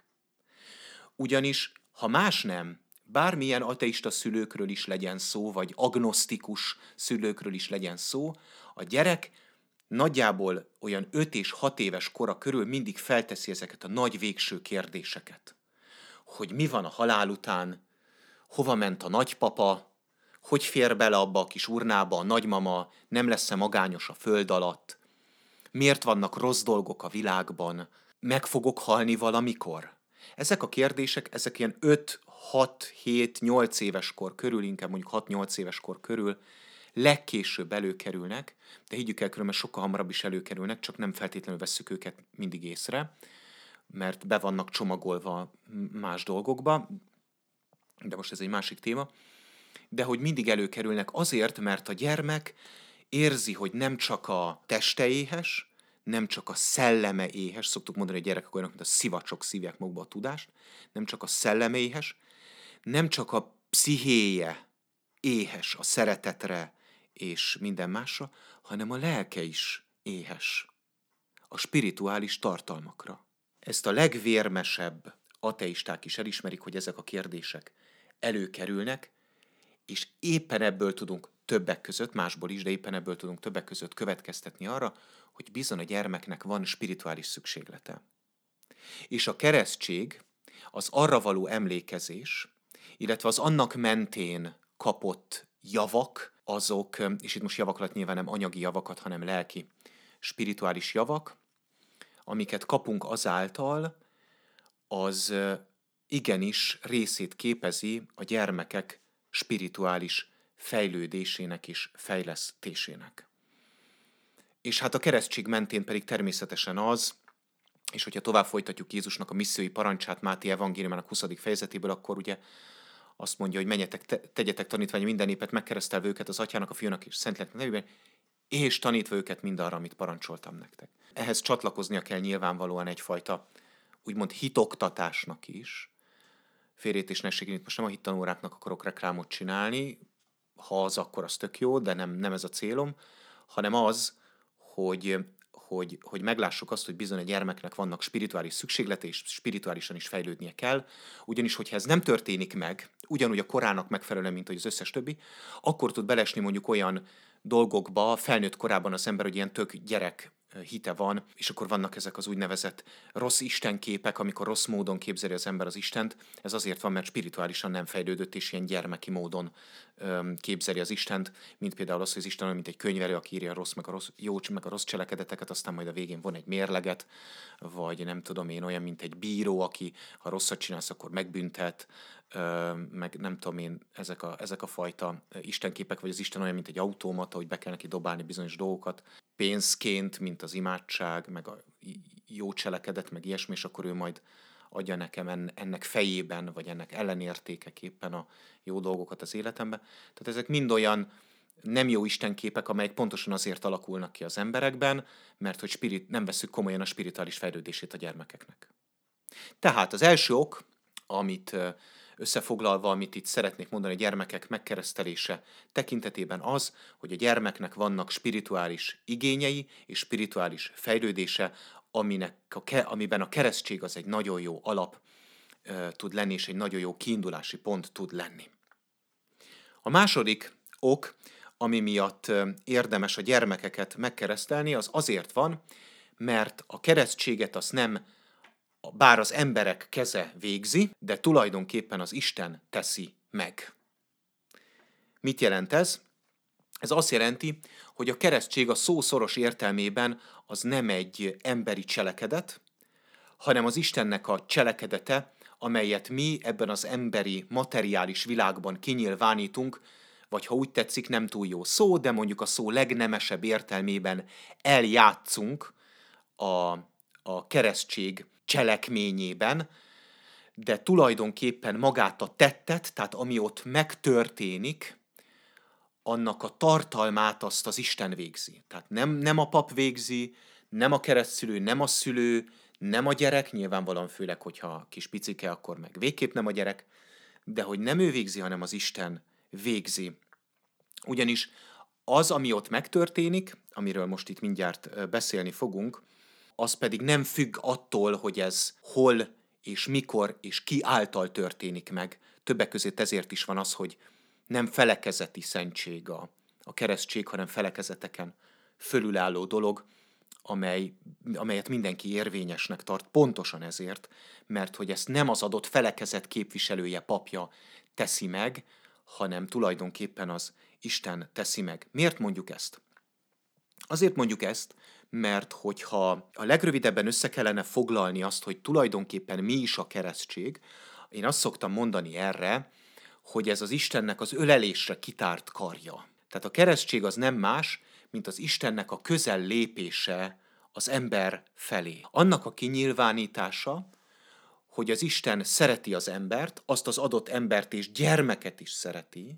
Ugyanis, ha más nem, bármilyen ateista szülőkről is legyen szó, vagy agnosztikus szülőkről is legyen szó, a gyerek nagyjából olyan öt és hat éves kora körül mindig felteszi ezeket a nagy végső kérdéseket. hogy mi van a halál után, hova ment a nagypapa, hogy fér bele abba a kis urnába a nagymama, nem lesz-e magányos a föld alatt, miért vannak rossz dolgok a világban, meg fogok halni valamikor. Ezek a kérdések, ezek ilyen öt, hat, hét, nyolc éves kor körül, inkább mondjuk hat-nyolc éves kor körül legkésőbb előkerülnek, de higgyük el, különben sokkal hamarabb is előkerülnek, csak nem feltétlenül vesszük őket mindig észre, mert be vannak csomagolva más dolgokba, de most ez egy másik téma, de hogy mindig előkerülnek azért, mert a gyermek érzi, hogy nem csak a teste éhes, nem csak a szelleme éhes, szoktuk mondani, hogy a gyerekek olyanok, mint a szivacsok szívják magukba a tudást, nem csak a szelleme éhes, nem csak a pszichéje éhes a szeretetre és minden másra, hanem a lelke is éhes a spirituális tartalmakra. Ezt a legvérmesebb ateisták is elismerik, hogy ezek a kérdések előkerülnek, és éppen ebből tudunk többek között, másból is, de éppen ebből tudunk többek között következtetni arra, hogy bizony a gyermeknek van spirituális szükséglete. És a keresztség, az arra való emlékezés, illetve az annak mentén kapott javak, azok, és itt most javak alatt nyilván nem anyagi javakat, hanem lelki, spirituális javak, amiket kapunk azáltal, az igenis részét képezi a gyermekek spirituális fejlődésének és fejlesztésének. És hát a keresztség mentén pedig természetesen az, és hogyha tovább folytatjuk Jézusnak a missziói parancsát Máté evangéliumának huszadik fejezetéből, akkor ugye azt mondja, hogy menjetek, te, tegyetek tanítvány minden népet, megkeresztelve őket az Atyának, a Fiúnak és Szentléleknek nevében, és tanítva őket mindarra, amit parancsoltam nektek. Ehhez csatlakoznia kell nyilvánvalóan egyfajta úgymond hitoktatásnak is. Félreértés ne essék, itt most nem a hittanóráknak akarok reklámot csinálni, ha az, akkor az tök jó, de nem, nem ez a célom, hanem az, hogy, hogy, hogy meglássuk azt, hogy bizony a gyermeknek vannak spirituális szükséglete, és spirituálisan is fejlődnie kell, ugyanis, hogyha ez nem történik meg, ugyanúgy a korának megfelelően, mint hogy az összes többi, akkor tud belesni mondjuk olyan dolgokba felnőtt korában az ember, hogy ilyen tök gyerek hite van, és akkor vannak ezek az úgynevezett rossz istenképek, amikor rossz módon képzeli az ember az Istent. Ez azért van, mert spirituálisan nem fejlődött, és ilyen gyermeki módon öm, képzeli az Istent, mint például az, hogy az Isten olyan, mint egy könyvelő, aki írja a rossz, meg a rossz, jó, meg a rossz cselekedeteket, aztán majd a végén von egy mérleget, vagy nem tudom én, olyan, mint egy bíró, aki ha rosszat csinálsz, akkor megbüntet, öm, meg nem tudom én, ezek a, ezek a fajta istenképek, vagy az Isten olyan, mint egy automata, hogy be kell neki dobálni bizonyos dolgokat, pénzként, mint az imádság, meg a jó cselekedet, meg ilyesmi, és akkor ő majd adja nekem ennek fejében, vagy ennek ellenértékeképpen a jó dolgokat az életembe. Tehát ezek mind olyan nem jó istenképek, amelyek pontosan azért alakulnak ki az emberekben, mert hogy spirit, nem veszük komolyan a spirituális fejlődését a gyermekeknek. Tehát az első ok, amit összefoglalva, amit itt szeretnék mondani a gyermekek megkeresztelése tekintetében az, hogy a gyermeknek vannak spirituális igényei és spirituális fejlődése, aminek a ke- amiben a keresztség az egy nagyon jó alap uh, tud lenni, és egy nagyon jó kiindulási pont tud lenni. A második ok, ami miatt uh, érdemes a gyermekeket megkeresztelni, az azért van, mert a keresztséget azt nem bár az emberek keze végzi, de tulajdonképpen az Isten teszi meg. Mit jelent ez? Ez azt jelenti, hogy a keresztség a szó szoros értelmében az nem egy emberi cselekedet, hanem az Istennek a cselekedete, amelyet mi ebben az emberi, materiális világban kinyilvánítunk, vagy ha úgy tetszik, nem túl jó szó, de mondjuk a szó legnemesebb értelmében eljátszunk a, a keresztség cselekményében, de tulajdonképpen magát a tettet, tehát ami ott megtörténik, annak a tartalmát azt az Isten végzi. Tehát nem, nem a pap végzi, nem a keresztszülő, nem a szülő, nem a gyerek, nyilvánvalóan főleg, hogyha kis picike, akkor meg végképp nem a gyerek, de hogy nem ő végzi, hanem az Isten végzi. Ugyanis az, ami ott megtörténik, amiről most itt mindjárt beszélni fogunk, az pedig nem függ attól, hogy ez hol és mikor és ki által történik meg. Többek között ezért is van az, hogy nem felekezeti szentség a, a keresztség, hanem felekezeteken fölülálló dolog, amely, amelyet mindenki érvényesnek tart, pontosan ezért, mert hogy ezt nem az adott felekezet képviselője, papja teszi meg, hanem tulajdonképpen az Isten teszi meg. Miért mondjuk ezt? Azért mondjuk ezt, mert hogyha a legrövidebben össze kellene foglalni azt, hogy tulajdonképpen mi is a keresztség, én azt szoktam mondani erre, hogy ez az Istennek az ölelésre kitárt karja. Tehát a keresztség az nem más, mint az Istennek a közel lépése az ember felé. Annak a kinyilvánítása, hogy az Isten szereti az embert, azt az adott embert és gyermeket is szereti,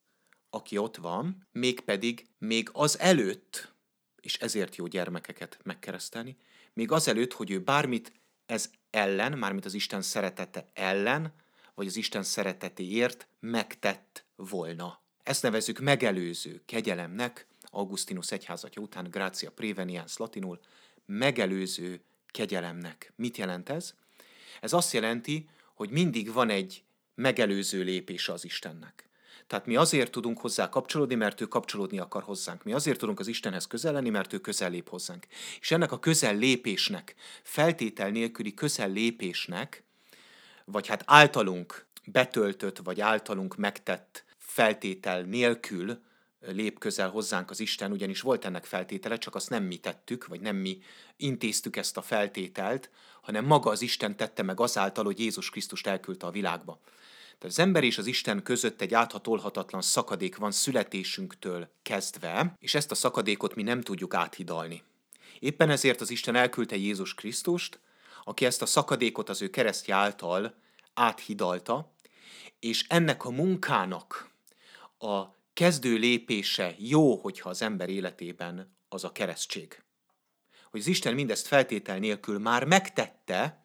aki ott van, mégpedig még az előtt, és ezért jó gyermekeket megkeresztelni, még azelőtt, hogy ő bármit ez ellen, mármint az Isten szeretete ellen, vagy az Isten szeretetéért megtett volna. Ezt nevezzük megelőző kegyelemnek, Augustinus egyházatja után, Gratia Praeveniens latinul, megelőző kegyelemnek. Mit jelent ez? Ez azt jelenti, hogy mindig van egy megelőző lépése az Istennek. Tehát mi azért tudunk hozzá kapcsolódni, mert ő kapcsolódni akar hozzánk. Mi azért tudunk az Istenhez közel lenni, mert ő közel lép hozzánk. És ennek a közel lépésnek, feltétel nélküli közel lépésnek, vagy hát általunk betöltött, vagy általunk megtett feltétel nélkül lép közel hozzánk az Isten, ugyanis volt ennek feltétele, csak azt nem mi tettük, vagy nem mi intéztük ezt a feltételt, hanem maga az Isten tette meg azáltal, hogy Jézus Krisztust elküldte a világba. Tehát az ember és az Isten között egy áthatolhatatlan szakadék van születésünktől kezdve, és ezt a szakadékot mi nem tudjuk áthidalni. Éppen ezért az Isten elküldte Jézus Krisztust, aki ezt a szakadékot az ő keresztje által áthidalta, és ennek a munkának a kezdő lépése jó, hogyha az ember életében az a keresztség. Hogy az Isten mindezt feltétel nélkül már megtette,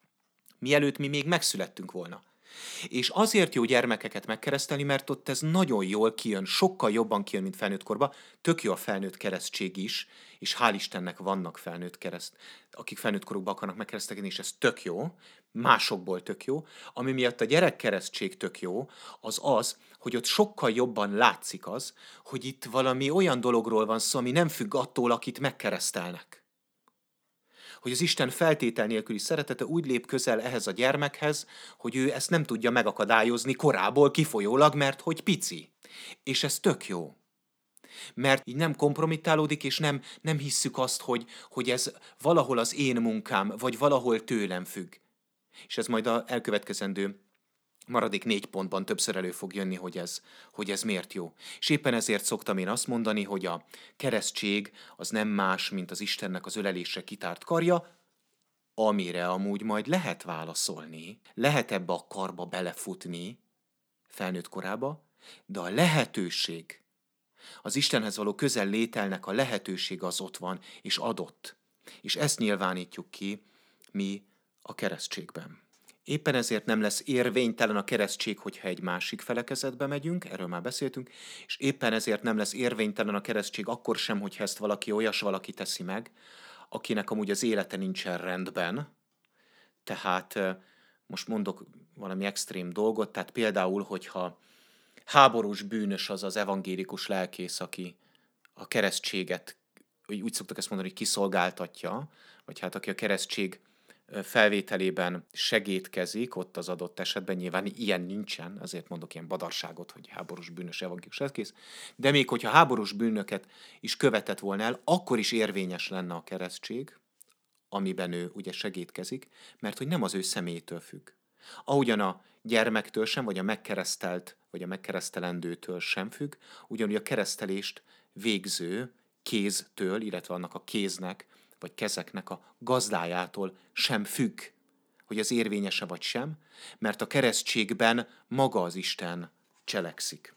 mielőtt mi még megszülettünk volna. És azért jó gyermekeket megkeresztelni, mert ott ez nagyon jól kijön, sokkal jobban kijön, mint felnőtt korban. Tök jó a felnőtt keresztség is, és hál' Istennek vannak felnőtt kereszt, akik felnőtt korukban akarnak megkeresztelni, és ez tök jó, másokból tök jó. Ami miatt a gyerekkeresztség tök jó, az az, hogy ott sokkal jobban látszik az, hogy itt valami olyan dologról van szó, ami nem függ attól, akit megkeresztelnek. Hogy az Isten feltétel nélküli szeretete úgy lép közel ehhez a gyermekhez, hogy ő ezt nem tudja megakadályozni korából kifolyólag, mert hogy pici. És ez tök jó. Mert így nem kompromittálódik, és nem, nem hisszük azt, hogy, hogy ez valahol az én munkám, vagy valahol tőlem függ. És ez majd az elkövetkezendő maradék négy pontban többször elő fog jönni, hogy ez, hogy ez miért jó. És éppen ezért szoktam én azt mondani, hogy a keresztség az nem más, mint az Istennek az ölelésre kitárt karja, amire amúgy majd lehet válaszolni, lehet ebbe a karba belefutni felnőtt korába, de a lehetőség, az Istenhez való közel lételnek a lehetőség az ott van, és adott. És ezt nyilvánítjuk ki mi a keresztségben. Éppen ezért nem lesz érvénytelen a keresztség, hogyha egy másik felekezetbe megyünk, erről már beszéltünk, és éppen ezért nem lesz érvénytelen a keresztség akkor sem, hogyha ezt valaki olyas valaki teszi meg, akinek amúgy az élete nincsen rendben. Tehát most mondok valami extrém dolgot, tehát például, hogyha háborús bűnös az az evangélikus lelkész, aki a keresztséget, úgy szoktak ezt mondani, hogy kiszolgáltatja, vagy hát aki a keresztség felvételében segédkezik, ott az adott esetben nyilván ilyen nincsen, azért mondok ilyen badarságot, hogy háborús bűnös evangélikus lelkész, de még hogyha háborús bűnöket is követett volna el, akkor is érvényes lenne a keresztség, amiben ő ugye segédkezik, mert hogy nem az ő személytől függ. Ahogyan a gyermektől sem, vagy a megkeresztelt, vagy a megkeresztelendőtől sem függ, ugyanúgy a keresztelést végző kéztől, illetve annak a kéznek, vagy kezeknek a gazdájától sem függ, hogy az érvényese vagy sem, mert a keresztségben maga az Isten cselekszik.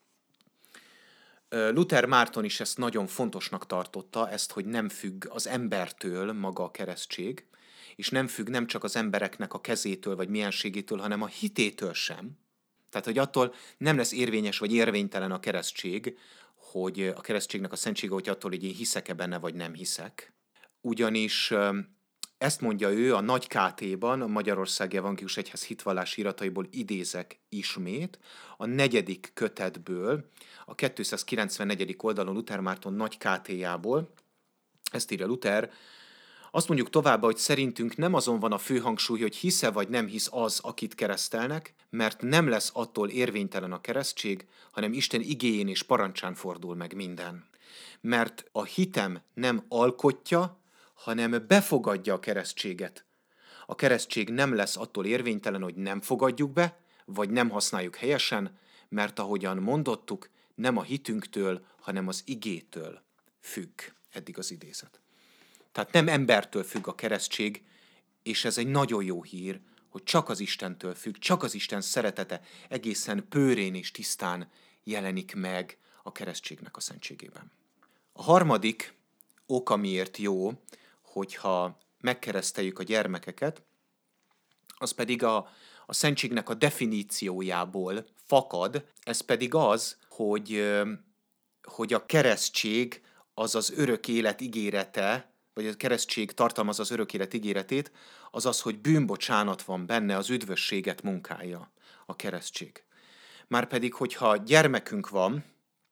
Luther Márton is ezt nagyon fontosnak tartotta, ezt, hogy nem függ az embertől maga a keresztség, és nem függ nem csak az embereknek a kezétől vagy mienségétől, hanem a hitétől sem. Tehát, hogy attól nem lesz érvényes vagy érvénytelen a keresztség, hogy a keresztségnek a szentsége, hogy attól, hogy én hiszek-e benne, vagy nem hiszek. Ugyanis ezt mondja ő a Nagy ká té-ban, a Magyarországi Evangélikus Egyház hitvallási irataiból idézek ismét, a negyedik kötetből, a kétszázkilencvennegyedik oldalon Luther Márton Nagy ká té-jából, Ezt írja Luther. Azt mondjuk tovább, hogy szerintünk nem azon van a fő hangsúly, hogy hisz-e vagy nem hisz az, akit keresztelnek, mert nem lesz attól érvénytelen a keresztség, hanem Isten igéjén és parancsán fordul meg minden. Mert a hitem nem alkotja, hanem befogadja a keresztséget. A keresztség nem lesz attól érvénytelen, hogy nem fogadjuk be, vagy nem használjuk helyesen, mert ahogyan mondottuk, nem a hitünktől, hanem az igétől függ. Eddig az idézet. Tehát nem embertől függ a keresztség, és ez egy nagyon jó hír, hogy csak az Istentől függ, csak az Isten szeretete egészen pőrén és tisztán jelenik meg a keresztségnek a szentségében. A harmadik ok, amiért jó, hogyha megkereszteljük a gyermekeket, az pedig a, a szentségnek a definíciójából fakad, ez pedig az, hogy, hogy a keresztség az az örök élet ígérete, vagy a keresztség tartalmaz az örök élet ígéretét, az az, hogy bűnbocsánat van benne, az üdvösséget munkálja a keresztség. Márpedig, hogyha gyermekünk van,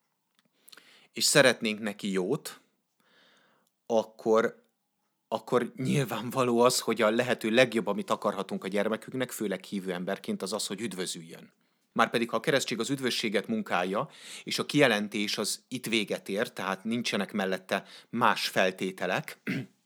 és szeretnénk neki jót, akkor, akkor nyilvánvaló az, hogy a lehető legjobb, amit akarhatunk a gyermekünknek, főleg hívő emberként, az az, hogy üdvözüljön. Márpedig, ha a keresztség az üdvösséget munkálja, és a kijelentés az itt véget ér, tehát nincsenek mellette más feltételek,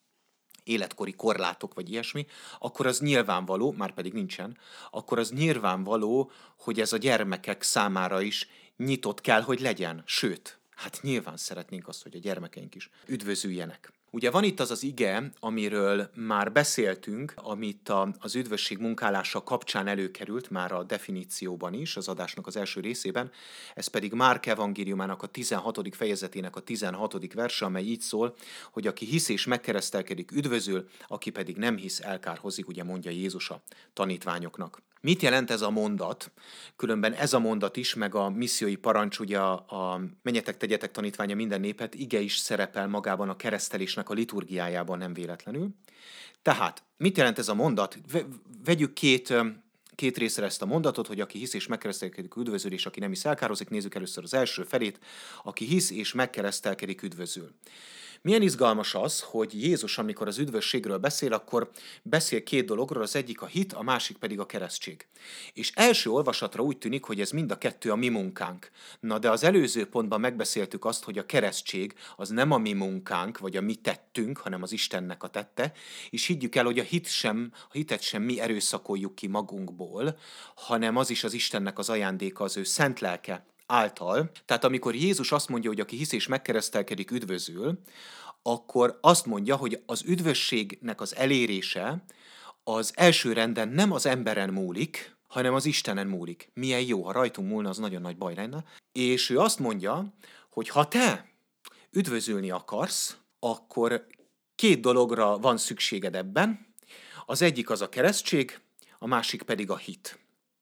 életkori korlátok vagy ilyesmi, akkor az nyilvánvaló, már pedig nincsen, akkor az nyilvánvaló, hogy ez a gyermekek számára is nyitott kell, hogy legyen. Sőt, hát nyilván szeretnénk azt, hogy a gyermekeink is üdvözüljenek. Ugye van itt az az ige, amiről már beszéltünk, amit a, az üdvösség munkálása kapcsán előkerült már a definícióban is, az adásnak az első részében, ez pedig Márk evangéliumának a tizenhatodik fejezetének a tizenhatodik verse, amely így szól, hogy aki hisz és megkeresztelkedik, üdvözül, aki pedig nem hisz, elkárhozik, ugye mondja Jézus a tanítványoknak. Mit jelent ez a mondat? Különben ez a mondat is, meg a missziói parancs, ugye a, a menjetek, tegyetek tanítványa minden népet, ige is szerepel magában a keresztelésnek a liturgiájában, nem véletlenül. Tehát, mit jelent ez a mondat? Vegyük két, két részre ezt a mondatot, hogy aki hisz és megkeresztelkedik, üdvözül, és aki nem hisz, elkározik. Nézzük először az első felét, aki hisz és megkeresztelkedik, üdvözül. Milyen izgalmas az, hogy Jézus, amikor az üdvösségről beszél, akkor beszél két dologról, az egyik a hit, a másik pedig a keresztség. És első olvasatra úgy tűnik, hogy ez mind a kettő a mi munkánk. Na de az előző pontban megbeszéltük azt, hogy a keresztség az nem a mi munkánk, vagy a mi tettünk, hanem az Istennek a tette, és higgyük el, hogy a hit sem, a hitet sem mi erőszakoljuk ki magunkból, hanem az is az Istennek az ajándéka, az ő szent lelke által. Tehát amikor Jézus azt mondja, hogy aki hisz és megkeresztelkedik, üdvözül, akkor azt mondja, hogy az üdvösségnek az elérése az első renden nem az emberen múlik, hanem az Istenen múlik. Milyen jó, ha rajtunk múlna, az nagyon nagy baj lenne. És ő azt mondja, hogy ha te üdvözülni akarsz, akkor két dologra van szükséged ebben. Az egyik az a keresztség, a másik pedig a hit.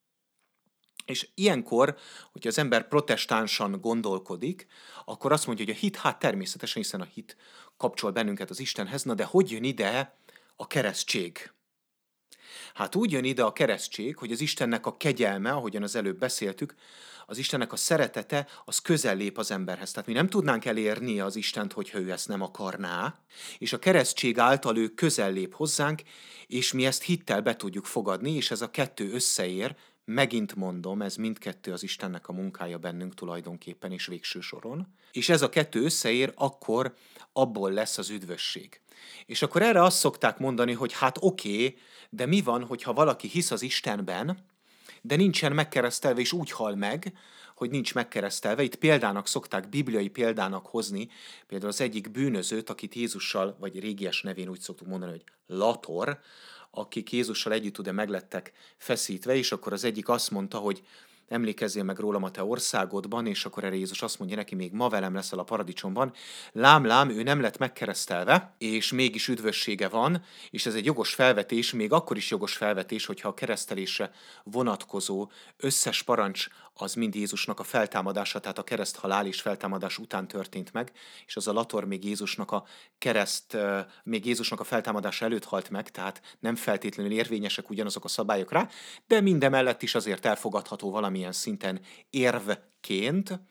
És ilyenkor, hogyha az ember protestánsan gondolkodik, akkor azt mondja, hogy a hit, hát természetesen, hiszen a hit kapcsol bennünket az Istenhez, na de hogy jön ide a keresztség? Hát úgy jön ide a keresztség, hogy az Istennek a kegyelme, ahogyan az előbb beszéltük, az Istennek a szeretete, az közel lép az emberhez. Tehát mi nem tudnánk elérni az Istent, hogyha ő ezt nem akarná, és a keresztség által ő közel lép hozzánk, és mi ezt hittel be tudjuk fogadni, és ez a kettő összeér. Megint mondom, ez mindkettő az Istennek a munkája bennünk tulajdonképpen és végső soron. És ez a kettő összeér, akkor abból lesz az üdvösség. És akkor erre azt szokták mondani, hogy hát oké, okay, de mi van, hogyha valaki hisz az Istenben, de nincsen megkeresztelve, és úgy hal meg, hogy nincs megkeresztelve. Itt példának szokták, bibliai példának hozni, például az egyik bűnözőt, akit Jézussal, vagy régies nevén úgy szoktuk mondani, hogy Lator, akik Jézussal együtt ugye meglettek feszítve, és akkor az egyik azt mondta, hogy emlékezzél meg rólam a te országodban, és akkor erre Jézus azt mondja neki, még ma velem leszel a paradicsomban. Lám, lám, ő nem lett megkeresztelve, és mégis üdvössége van, és ez egy jogos felvetés, még akkor is jogos felvetés, hogyha a keresztelésre vonatkozó összes parancs az mind Jézusnak a feltámadása, tehát a kereszthalál és feltámadás után történt meg, és az a Lator még Jézusnak a kereszt, még Jézusnak a feltámadása előtt halt meg, tehát nem feltétlenül érvényesek ugyanazok a szabályok rá, de mindemellett is azért elfogadható valamilyen szinten érvként,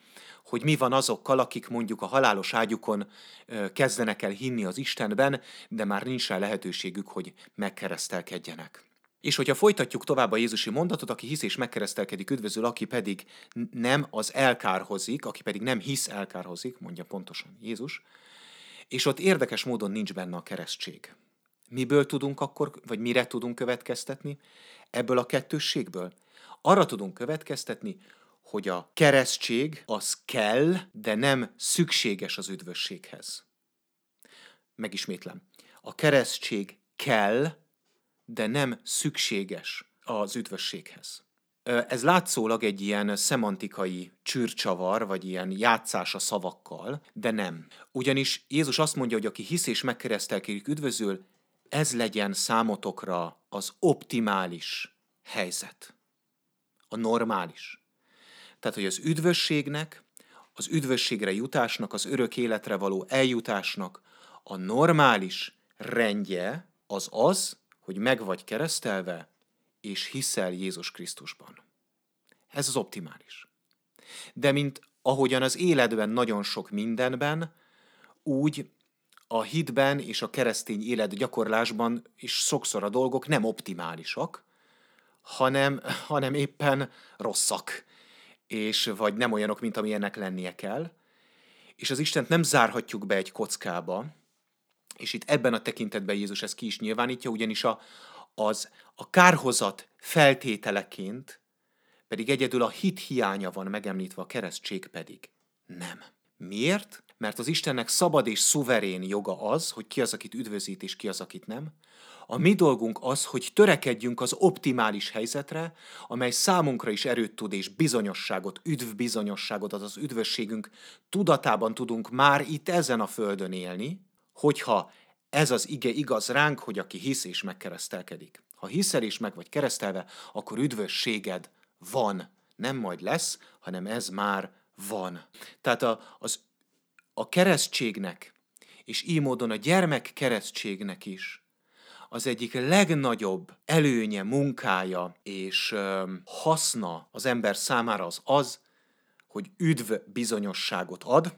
hogy mi van azokkal, akik mondjuk a halálos ágyukon kezdenek el hinni az Istenben, de már nincs rá lehetőségük, hogy megkeresztelkedjenek. És hogyha folytatjuk tovább a Jézusi mondatot, aki hisz és megkeresztelkedik, üdvözül, aki pedig nem, az elkárhozik, aki pedig nem hisz, elkárhozik, mondja pontosan Jézus, és ott érdekes módon nincs benne a keresztség. Miből tudunk akkor, vagy mire tudunk következtetni? Ebből a kettősségből? Arra tudunk következtetni, hogy a keresztség az kell, de nem szükséges az üdvösséghez. Megismétlem. A keresztség kell, de nem szükséges az üdvösséghez. Ez látszólag egy ilyen szemantikai csűrcsavar, vagy ilyen játszás a szavakkal, de nem. Ugyanis Jézus azt mondja, hogy aki hisz és megkeresztelkedik, üdvözül, ez legyen számotokra az optimális helyzet. A normális. Tehát, hogy az üdvösségnek, az üdvösségre jutásnak, az örök életre való eljutásnak a normális rendje az az, hogy meg vagy keresztelve, és hiszel Jézus Krisztusban. Ez az optimális. De mint ahogyan az életben nagyon sok mindenben, úgy a hitben és a keresztény élet gyakorlásban is sokszor a dolgok nem optimálisak, hanem, hanem éppen rosszak, és vagy nem olyanok, mint amilyennek lennie kell. És az Istent nem zárhatjuk be egy kockába, és itt ebben a tekintetben Jézus ezt ki is nyilvánítja, ugyanis a, az, a kárhozat feltételeként pedig egyedül a hit hiánya van megemlítve, a keresztség pedig nem. Miért? Mert az Istennek szabad és szuverén joga az, hogy ki az, akit üdvözít, és ki az, akit nem. A mi dolgunk az, hogy törekedjünk az optimális helyzetre, amely számunkra is erőt tud és bizonyosságot, üdv bizonyosságot, az az üdvösségünk tudatában tudunk már itt ezen a földön élni, hogyha ez az ige igaz ránk, hogy aki hisz és megkeresztelkedik. Ha hiszel és meg vagy keresztelve, akkor üdvösséged van. Nem majd lesz, hanem ez már van. Tehát a, az, a keresztségnek, és így módon a gyermek keresztségnek is az egyik legnagyobb előnye, munkája és ö, haszna az ember számára az az, hogy üdv bizonyosságot ad,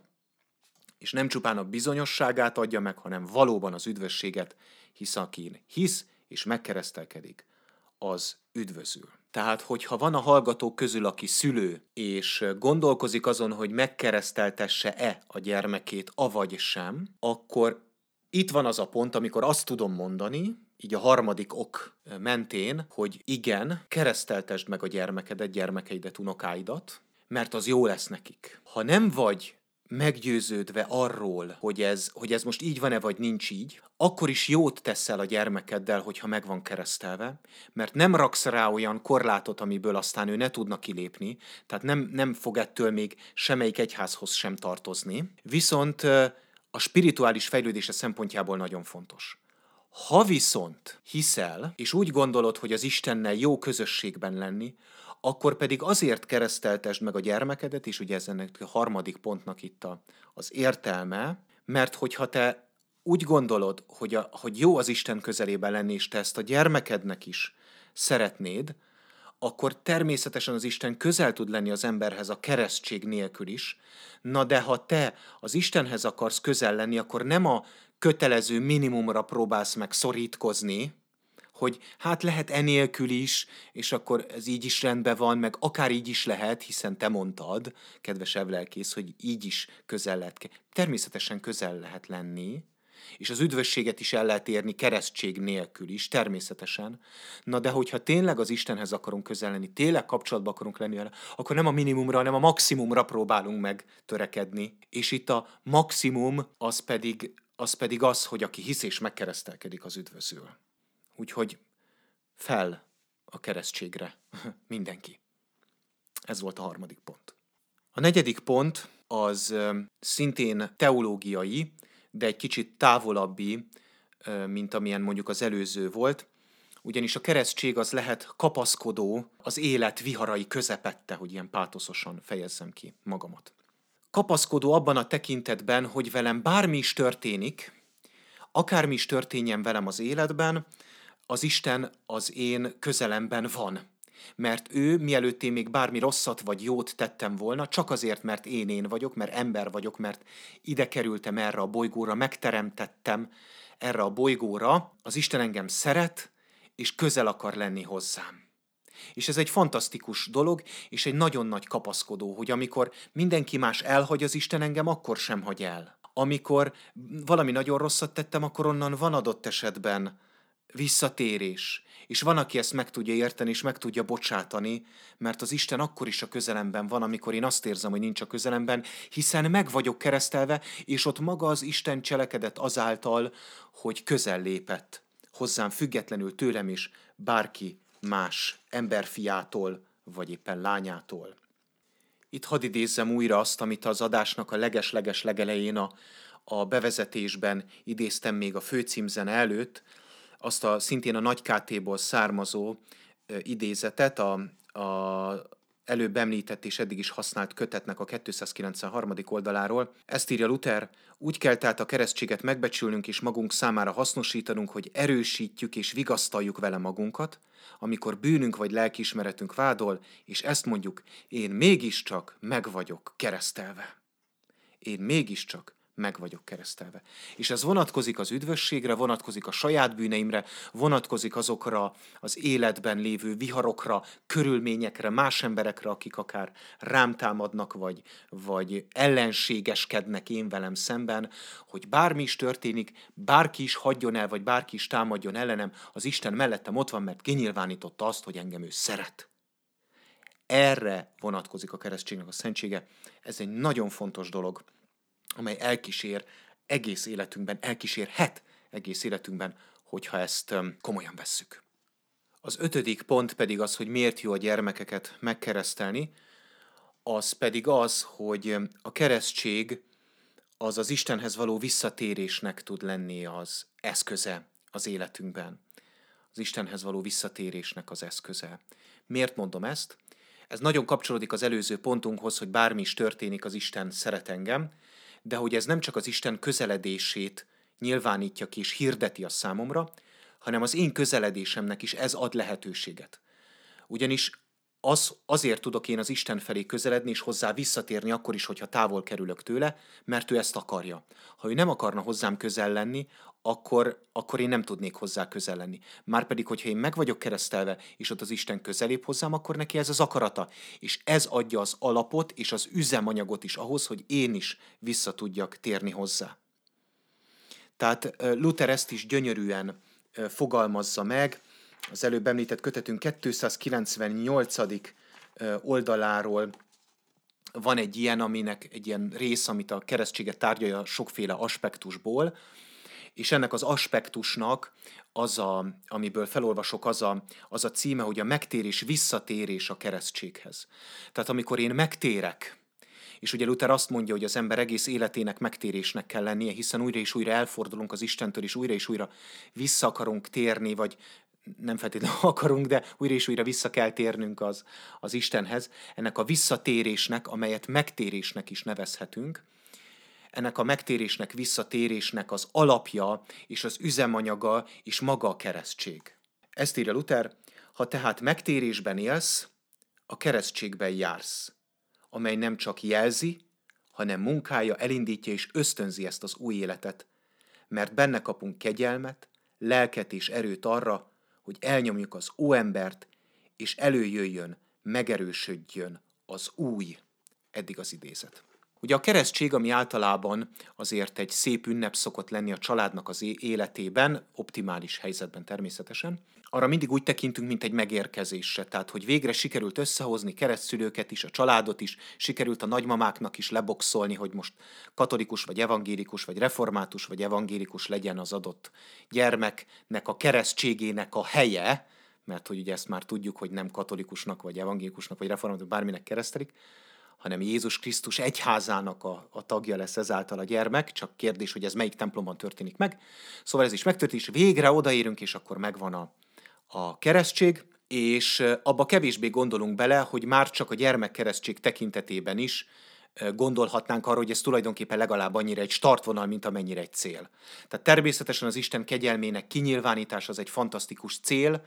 és nem csupán a bizonyosságát adja meg, hanem valóban az üdvösséget, hisz aki hisz és megkeresztelkedik, az üdvözül. Tehát, hogyha van a hallgatók közül, aki szülő, és gondolkozik azon, hogy megkereszteltesse-e a gyermekét, avagy sem, akkor itt van az a pont, amikor azt tudom mondani, így a harmadik ok mentén, hogy igen, kereszteltesd meg a gyermekedet, gyermekeidet, unokáidat, mert az jó lesz nekik. Ha nem vagy meggyőződve arról, hogy ez, hogy ez most így van-e, vagy nincs így, akkor is jót teszel a gyermekeddel, hogyha meg van keresztelve, mert nem raksz rá olyan korlátot, amiből aztán ő ne tudna kilépni, tehát nem, nem fog ettől még semmelyik egyházhoz sem tartozni, viszont a spirituális fejlődése szempontjából nagyon fontos. Ha viszont hiszel, és úgy gondolod, hogy az Istennel jó közösségben lenni, akkor pedig azért kereszteltesd meg a gyermekedet, és ugye ez ennek a harmadik pontnak itt a, az értelme, mert hogyha te úgy gondolod, hogy, a, hogy jó az Isten közelében lenni, és te ezt a gyermekednek is szeretnéd, akkor természetesen az Isten közel tud lenni az emberhez a keresztség nélkül is. Na de ha te az Istenhez akarsz közel lenni, akkor nem a kötelező minimumra próbálsz meg szorítkozni, hogy hát lehet enélkül is, és akkor ez így is rendben van, meg akár így is lehet, hiszen te mondtad, kedves evlelkész, hogy így is közel lehet. Természetesen közel lehet lenni, és az üdvösséget is el lehet érni keresztség nélkül is, természetesen. Na de hogyha tényleg az Istenhez akarunk közel lenni, tényleg kapcsolatba akarunk lenni vele, akkor nem a minimumra, hanem a maximumra próbálunk meg törekedni. És itt a maximum az pedig az, pedig az hogy aki hisz és megkeresztelkedik, az üdvözül. Úgyhogy fel a keresztségre mindenki. Ez volt a harmadik pont. A negyedik pont az szintén teológiai, de egy kicsit távolabbi, mint amilyen mondjuk az előző volt, ugyanis a keresztség az lehet kapaszkodó az élet viharai közepette, hogy ilyen pátoszosan fejezzem ki magamat. Kapaszkodó abban a tekintetben, hogy velem bármi is történik, akármi is történjen velem az életben, az Isten az én közelemben van. Mert ő, mielőtt én még bármi rosszat vagy jót tettem volna, csak azért, mert én én vagyok, mert ember vagyok, mert ide kerültem erre a bolygóra, megteremtettem erre a bolygóra, az Isten engem szeret, és közel akar lenni hozzám. És ez egy fantasztikus dolog, és egy nagyon nagy kapaszkodó, hogy amikor mindenki más elhagy az Isten, engem akkor sem hagy el. Amikor valami nagyon rosszat tettem, akkor onnan van adott esetben visszatérés. És van, aki ezt meg tudja érteni, és meg tudja bocsátani, mert az Isten akkor is a közelemben van, amikor én azt érzem, hogy nincs a közelemben, hiszen meg vagyok keresztelve, és ott maga az Isten cselekedett azáltal, hogy közel lépett hozzám, függetlenül tőlem is bárki más emberfiától, vagy éppen lányától. Itt hadd idézzem újra azt, amit az adásnak a leges-leges legelején a, a bevezetésben idéztem még a főcímzene előtt, azt a szintén a Nagy ká té-ból származó e, idézetet, a, a előbb említett és eddig is használt kötetnek a kétszázkilencvenharmadik oldaláról. Ezt írja Luther: úgy kell tehát a keresztséget megbecsülnünk és magunk számára hasznosítanunk, hogy erősítjük és vigasztaljuk vele magunkat, amikor bűnünk vagy lelkiismeretünk vádol, és ezt mondjuk: én mégiscsak meg vagyok keresztelve. Én mégiscsak meg vagyok keresztelve. És ez vonatkozik az üdvösségre, vonatkozik a saját bűneimre, vonatkozik azokra az életben lévő viharokra, körülményekre, más emberekre, akik akár rám támadnak, vagy, vagy ellenségeskednek én velem szemben, hogy bármi is történik, bárki is hagyjon el, vagy bárki is támadjon ellenem, az Isten mellettem ott van, mert kinyilvánította azt, hogy engem ő szeret. Erre vonatkozik a keresztségnek a szentsége. Ez egy nagyon fontos dolog, amely elkísér egész életünkben, elkísérhet egész életünkben, hogyha ezt komolyan vesszük. Az ötödik pont pedig az, hogy miért jó a gyermekeket megkeresztelni, az pedig az, hogy a keresztség az az Istenhez való visszatérésnek tud lenni az eszköze az életünkben. Az Istenhez való visszatérésnek az eszköze. Miért mondom ezt? Ez nagyon kapcsolódik az előző pontunkhoz, hogy bármi is történik, az Isten szeret engem, de hogy ez nem csak az Isten közeledését nyilvánítja ki és hirdeti a számomra, hanem az én közeledésemnek is ez ad lehetőséget. Ugyanis az, azért tudok én az Isten felé közeledni és hozzá visszatérni akkor is, hogyha távol kerülök tőle, mert ő ezt akarja. Ha ő nem akarna hozzám közel lenni, akkor, akkor én nem tudnék hozzá közel lenni. Márpedig, hogyha én meg vagyok keresztelve, és ott az Isten közelép hozzám, akkor neki ez az akarata. És ez adja az alapot és az üzemanyagot is ahhoz, hogy én is vissza tudjak térni hozzá. Tehát Luther ezt is gyönyörűen fogalmazza meg. Az előbb említett kötetünk kétszázkilencvennyolcadik oldaláról van egy ilyen, aminek egy ilyen rész, amit a keresztséget tárgyalja sokféle aspektusból, és ennek az aspektusnak az, a, amiből felolvasok, az a, az a címe, hogy a megtérés, visszatérés a keresztséghez. Tehát amikor én megtérek, és ugye Luther azt mondja, hogy az ember egész életének megtérésnek kell lennie, hiszen újra és újra elfordulunk az Istentől, és újra és újra vissza akarunk térni, vagy nem feltétlenül akarunk, de újra és újra vissza kell térnünk az, az Istenhez. Ennek a visszatérésnek, amelyet megtérésnek is nevezhetünk, ennek a megtérésnek, visszatérésnek az alapja és az üzemanyaga és maga a keresztség. Ezt írja Luther: ha tehát megtérésben élsz, a keresztségben jársz, amely nem csak jelzi, hanem munkája, elindítja és ösztönzi ezt az új életet, mert benne kapunk kegyelmet, lelket és erőt arra, hogy elnyomjuk az óembert, és előjöjjön, megerősödjön az új. Eddig az idézet. Ugye a keresztség, ami általában azért egy szép ünnep szokott lenni a családnak az életében, optimális helyzetben természetesen, arra mindig úgy tekintünk, mint egy megérkezésre. Tehát, hogy végre sikerült összehozni keresztszülőket is, a családot is, sikerült a nagymamáknak is leboxolni, hogy most katolikus, vagy evangélikus, vagy református, vagy evangélikus legyen az adott gyermeknek a keresztségének a helye, mert hogy ugye ezt már tudjuk, hogy nem katolikusnak, vagy evangélikusnak, vagy reformátusnak, bárminek keresztelik, hanem Jézus Krisztus egyházának a, a tagja lesz ezáltal a gyermek, csak kérdés, hogy ez melyik templomban történik meg. Szóval ez is megtörténik, és végre odaérünk, és akkor megvan a, a keresztség, és abba kevésbé gondolunk bele, hogy már csak a gyermekkeresztség tekintetében is gondolhatnánk arra, hogy ez tulajdonképpen legalább annyira egy startvonal, mint amennyire egy cél. Tehát természetesen az Isten kegyelmének kinyilvánítása az egy fantasztikus cél,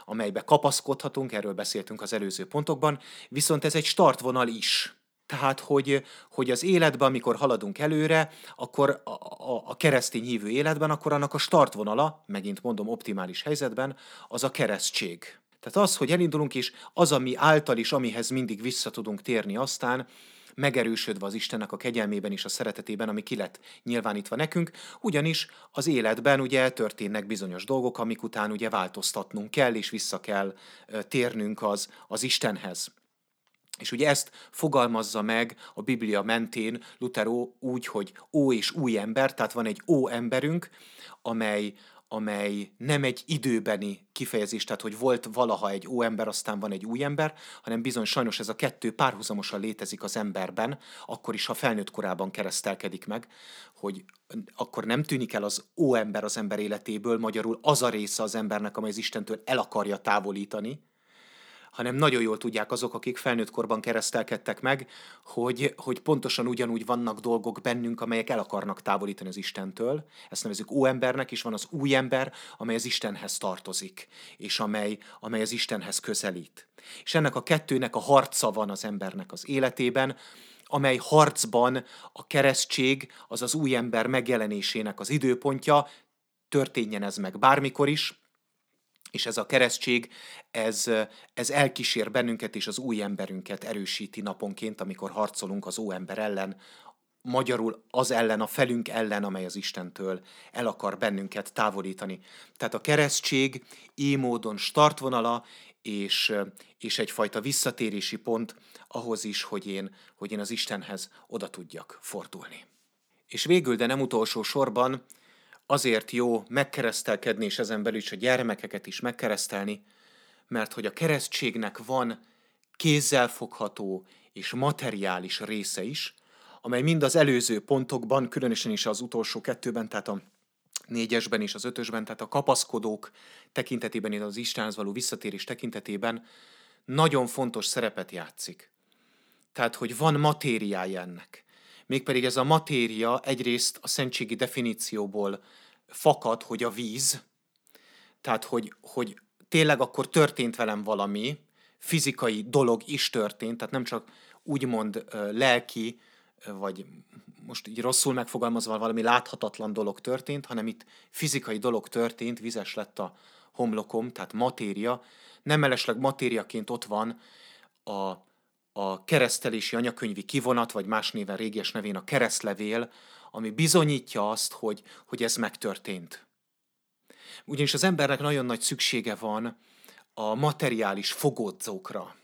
amelybe kapaszkodhatunk, erről beszéltünk az előző pontokban, viszont ez egy startvonal is. Tehát, hogy, hogy az életben, amikor haladunk előre, akkor a, a, a keresztény hívő életben, akkor annak a startvonala, megint mondom optimális helyzetben, az a keresztség. Tehát az, hogy elindulunk, és az, ami által is, amihez mindig vissza tudunk térni aztán, megerősödve az Istennek a kegyelmében és a szeretetében, ami ki lett nyilvánítva nekünk, ugyanis az életben ugye történnek bizonyos dolgok, amik után ugye változtatnunk kell, és vissza kell térnünk az, az Istenhez. És ugye ezt fogalmazza meg a Biblia mentén Luther úgy, hogy ó és új ember, tehát van egy ó emberünk, amely, amely nem egy időbeni kifejezés, tehát hogy volt valaha egy ó ember, aztán van egy új ember, hanem bizony sajnos ez a kettő párhuzamosan létezik az emberben, akkor is, ha felnőtt korában keresztelkedik meg, hogy akkor nem tűnik el az ó ember az ember életéből, magyarul az a része az embernek, amely az Istentől el akarja távolítani, hanem nagyon jól tudják azok, akik felnőtt korban keresztelkedtek meg, hogy, hogy pontosan ugyanúgy vannak dolgok bennünk, amelyek el akarnak távolítani az Istentől. Ezt nevezzük óembernek, és van az új ember, amely az Istenhez tartozik, és amely, amely az Istenhez közelít. És ennek a kettőnek a harca van az embernek az életében, amely harcban a keresztség, az az új ember megjelenésének az időpontja, történjen ez meg bármikor is, és ez a keresztség, ez, ez elkísér bennünket, és az új emberünket erősíti naponként, amikor harcolunk az óember ellen, magyarul az ellen, a felünk ellen, amely az Istentől el akar bennünket távolítani. Tehát a keresztség így módon startvonala, és, és egyfajta visszatérési pont ahhoz is, hogy én, hogy én az Istenhez oda tudjak fordulni. És végül, de nem utolsó sorban, azért jó megkeresztelkedni, és ezen belül is a gyermekeket is megkeresztelni, mert hogy a keresztségnek van kézzelfogható és materiális része is, amely mind az előző pontokban, különösen is az utolsó kettőben, tehát a négyesben és az ötösben, tehát a kapaszkodók tekintetében, az Istenhez való visszatérés tekintetében nagyon fontos szerepet játszik. Tehát, hogy van matériája ennek. Mégpedig ez a matéria egyrészt a szentségi definícióból fakad, hogy a víz, tehát hogy, hogy tényleg akkor történt velem valami, fizikai dolog is történt, tehát nem csak úgymond lelki, vagy most így rosszul megfogalmazva valami láthatatlan dolog történt, hanem itt fizikai dolog történt, vizes lett a homlokom, tehát matéria. Nem mellesleg matériaként ott van a a keresztelési anyakönyvi kivonat, vagy más néven, régies nevén a keresztlevél, ami bizonyítja azt, hogy, hogy ez megtörtént. Ugyanis az embernek nagyon nagy szüksége van a materiális fogódzókra.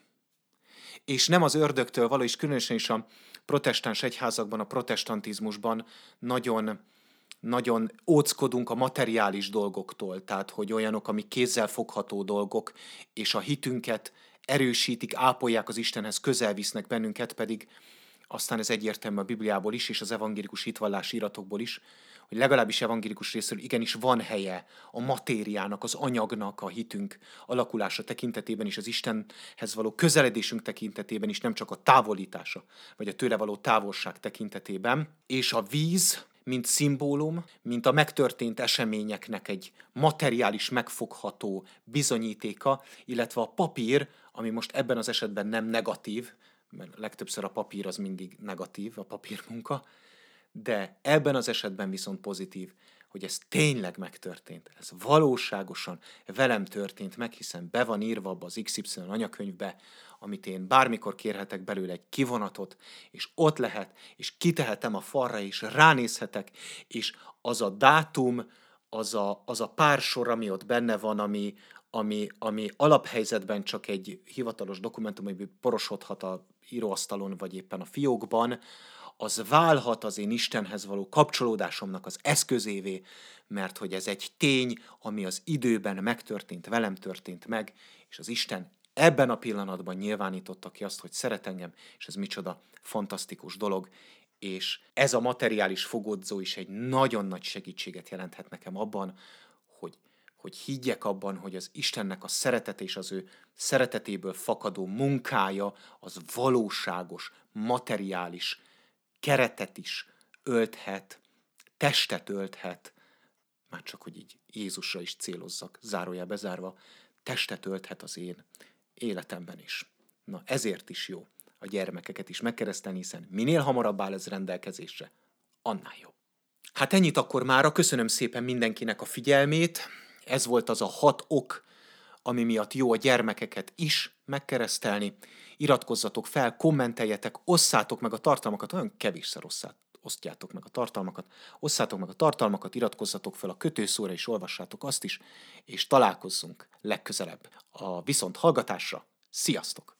És nem az ördögtől való, és különösen is a protestáns egyházakban, a protestantizmusban nagyon, nagyon óckodunk a materiális dolgoktól, tehát hogy olyanok, amik kézzel fogható dolgok, és a hitünket erősítik, ápolják az Istenhez, közel visznek bennünket, pedig aztán ez egyértelmű a Bibliából is, és az evangélikus hitvallási iratokból is, hogy legalábbis evangélikus részről igenis van helye a matériának, az anyagnak, a hitünk alakulása tekintetében is, az Istenhez való közeledésünk tekintetében is, nem csak a távolítása, vagy a tőle való távolság tekintetében. És a víz, mint szimbólum, mint a megtörtént eseményeknek egy materiális, megfogható bizonyítéka, illetve a papír, ami most ebben az esetben nem negatív, mert legtöbbször a papír az mindig negatív, a papírmunka, de ebben az esetben viszont pozitív, hogy ez tényleg megtörtént. Ez valóságosan velem történt meg, hiszen be van írva abba az iksz ipszilon anyakönyvbe, amit én bármikor kérhetek belőle egy kivonatot, és ott lehet, és kitehetem a falra, és ránézhetek, és az a dátum, az a, az a pár sor, ami ott benne van, ami, ami, ami alaphelyzetben csak egy hivatalos dokumentum, ami porosodhat a íróasztalon, vagy éppen a fiókban, az válhat az én Istenhez való kapcsolódásomnak az eszközévé, mert hogy ez egy tény, ami az időben megtörtént, velem történt meg, és az Isten ebben a pillanatban nyilvánította ki azt, hogy szeret engem, és ez micsoda fantasztikus dolog, és ez a materiális fogódzó is egy nagyon nagy segítséget jelenthet nekem abban, hogy, hogy higgyek abban, hogy az Istennek a szeretet és az ő szeretetéből fakadó munkája az valóságos, materiális keretet is ölthet, testet ölthet, már csak, hogy így Jézusra is célozzak, zárójel bezárva, testet ölthet az én életemben is. Na, ezért is jó a gyermekeket is megkeresztelni, hiszen minél hamarabb áll ez rendelkezésre, annál jobb. Hát ennyit akkor mára, köszönöm szépen mindenkinek a figyelmét. Ez volt az a hat ok, ami miatt jó a gyermekeket is megkeresztelni. Iratkozzatok fel, kommenteljetek, osszátok meg a tartalmakat, olyan kevésszer osszát, osztjátok meg a tartalmakat, osszátok meg a tartalmakat, iratkozzatok fel a kötőszóra, és olvassátok azt is, és találkozzunk legközelebb a viszont hallgatásra. Sziasztok!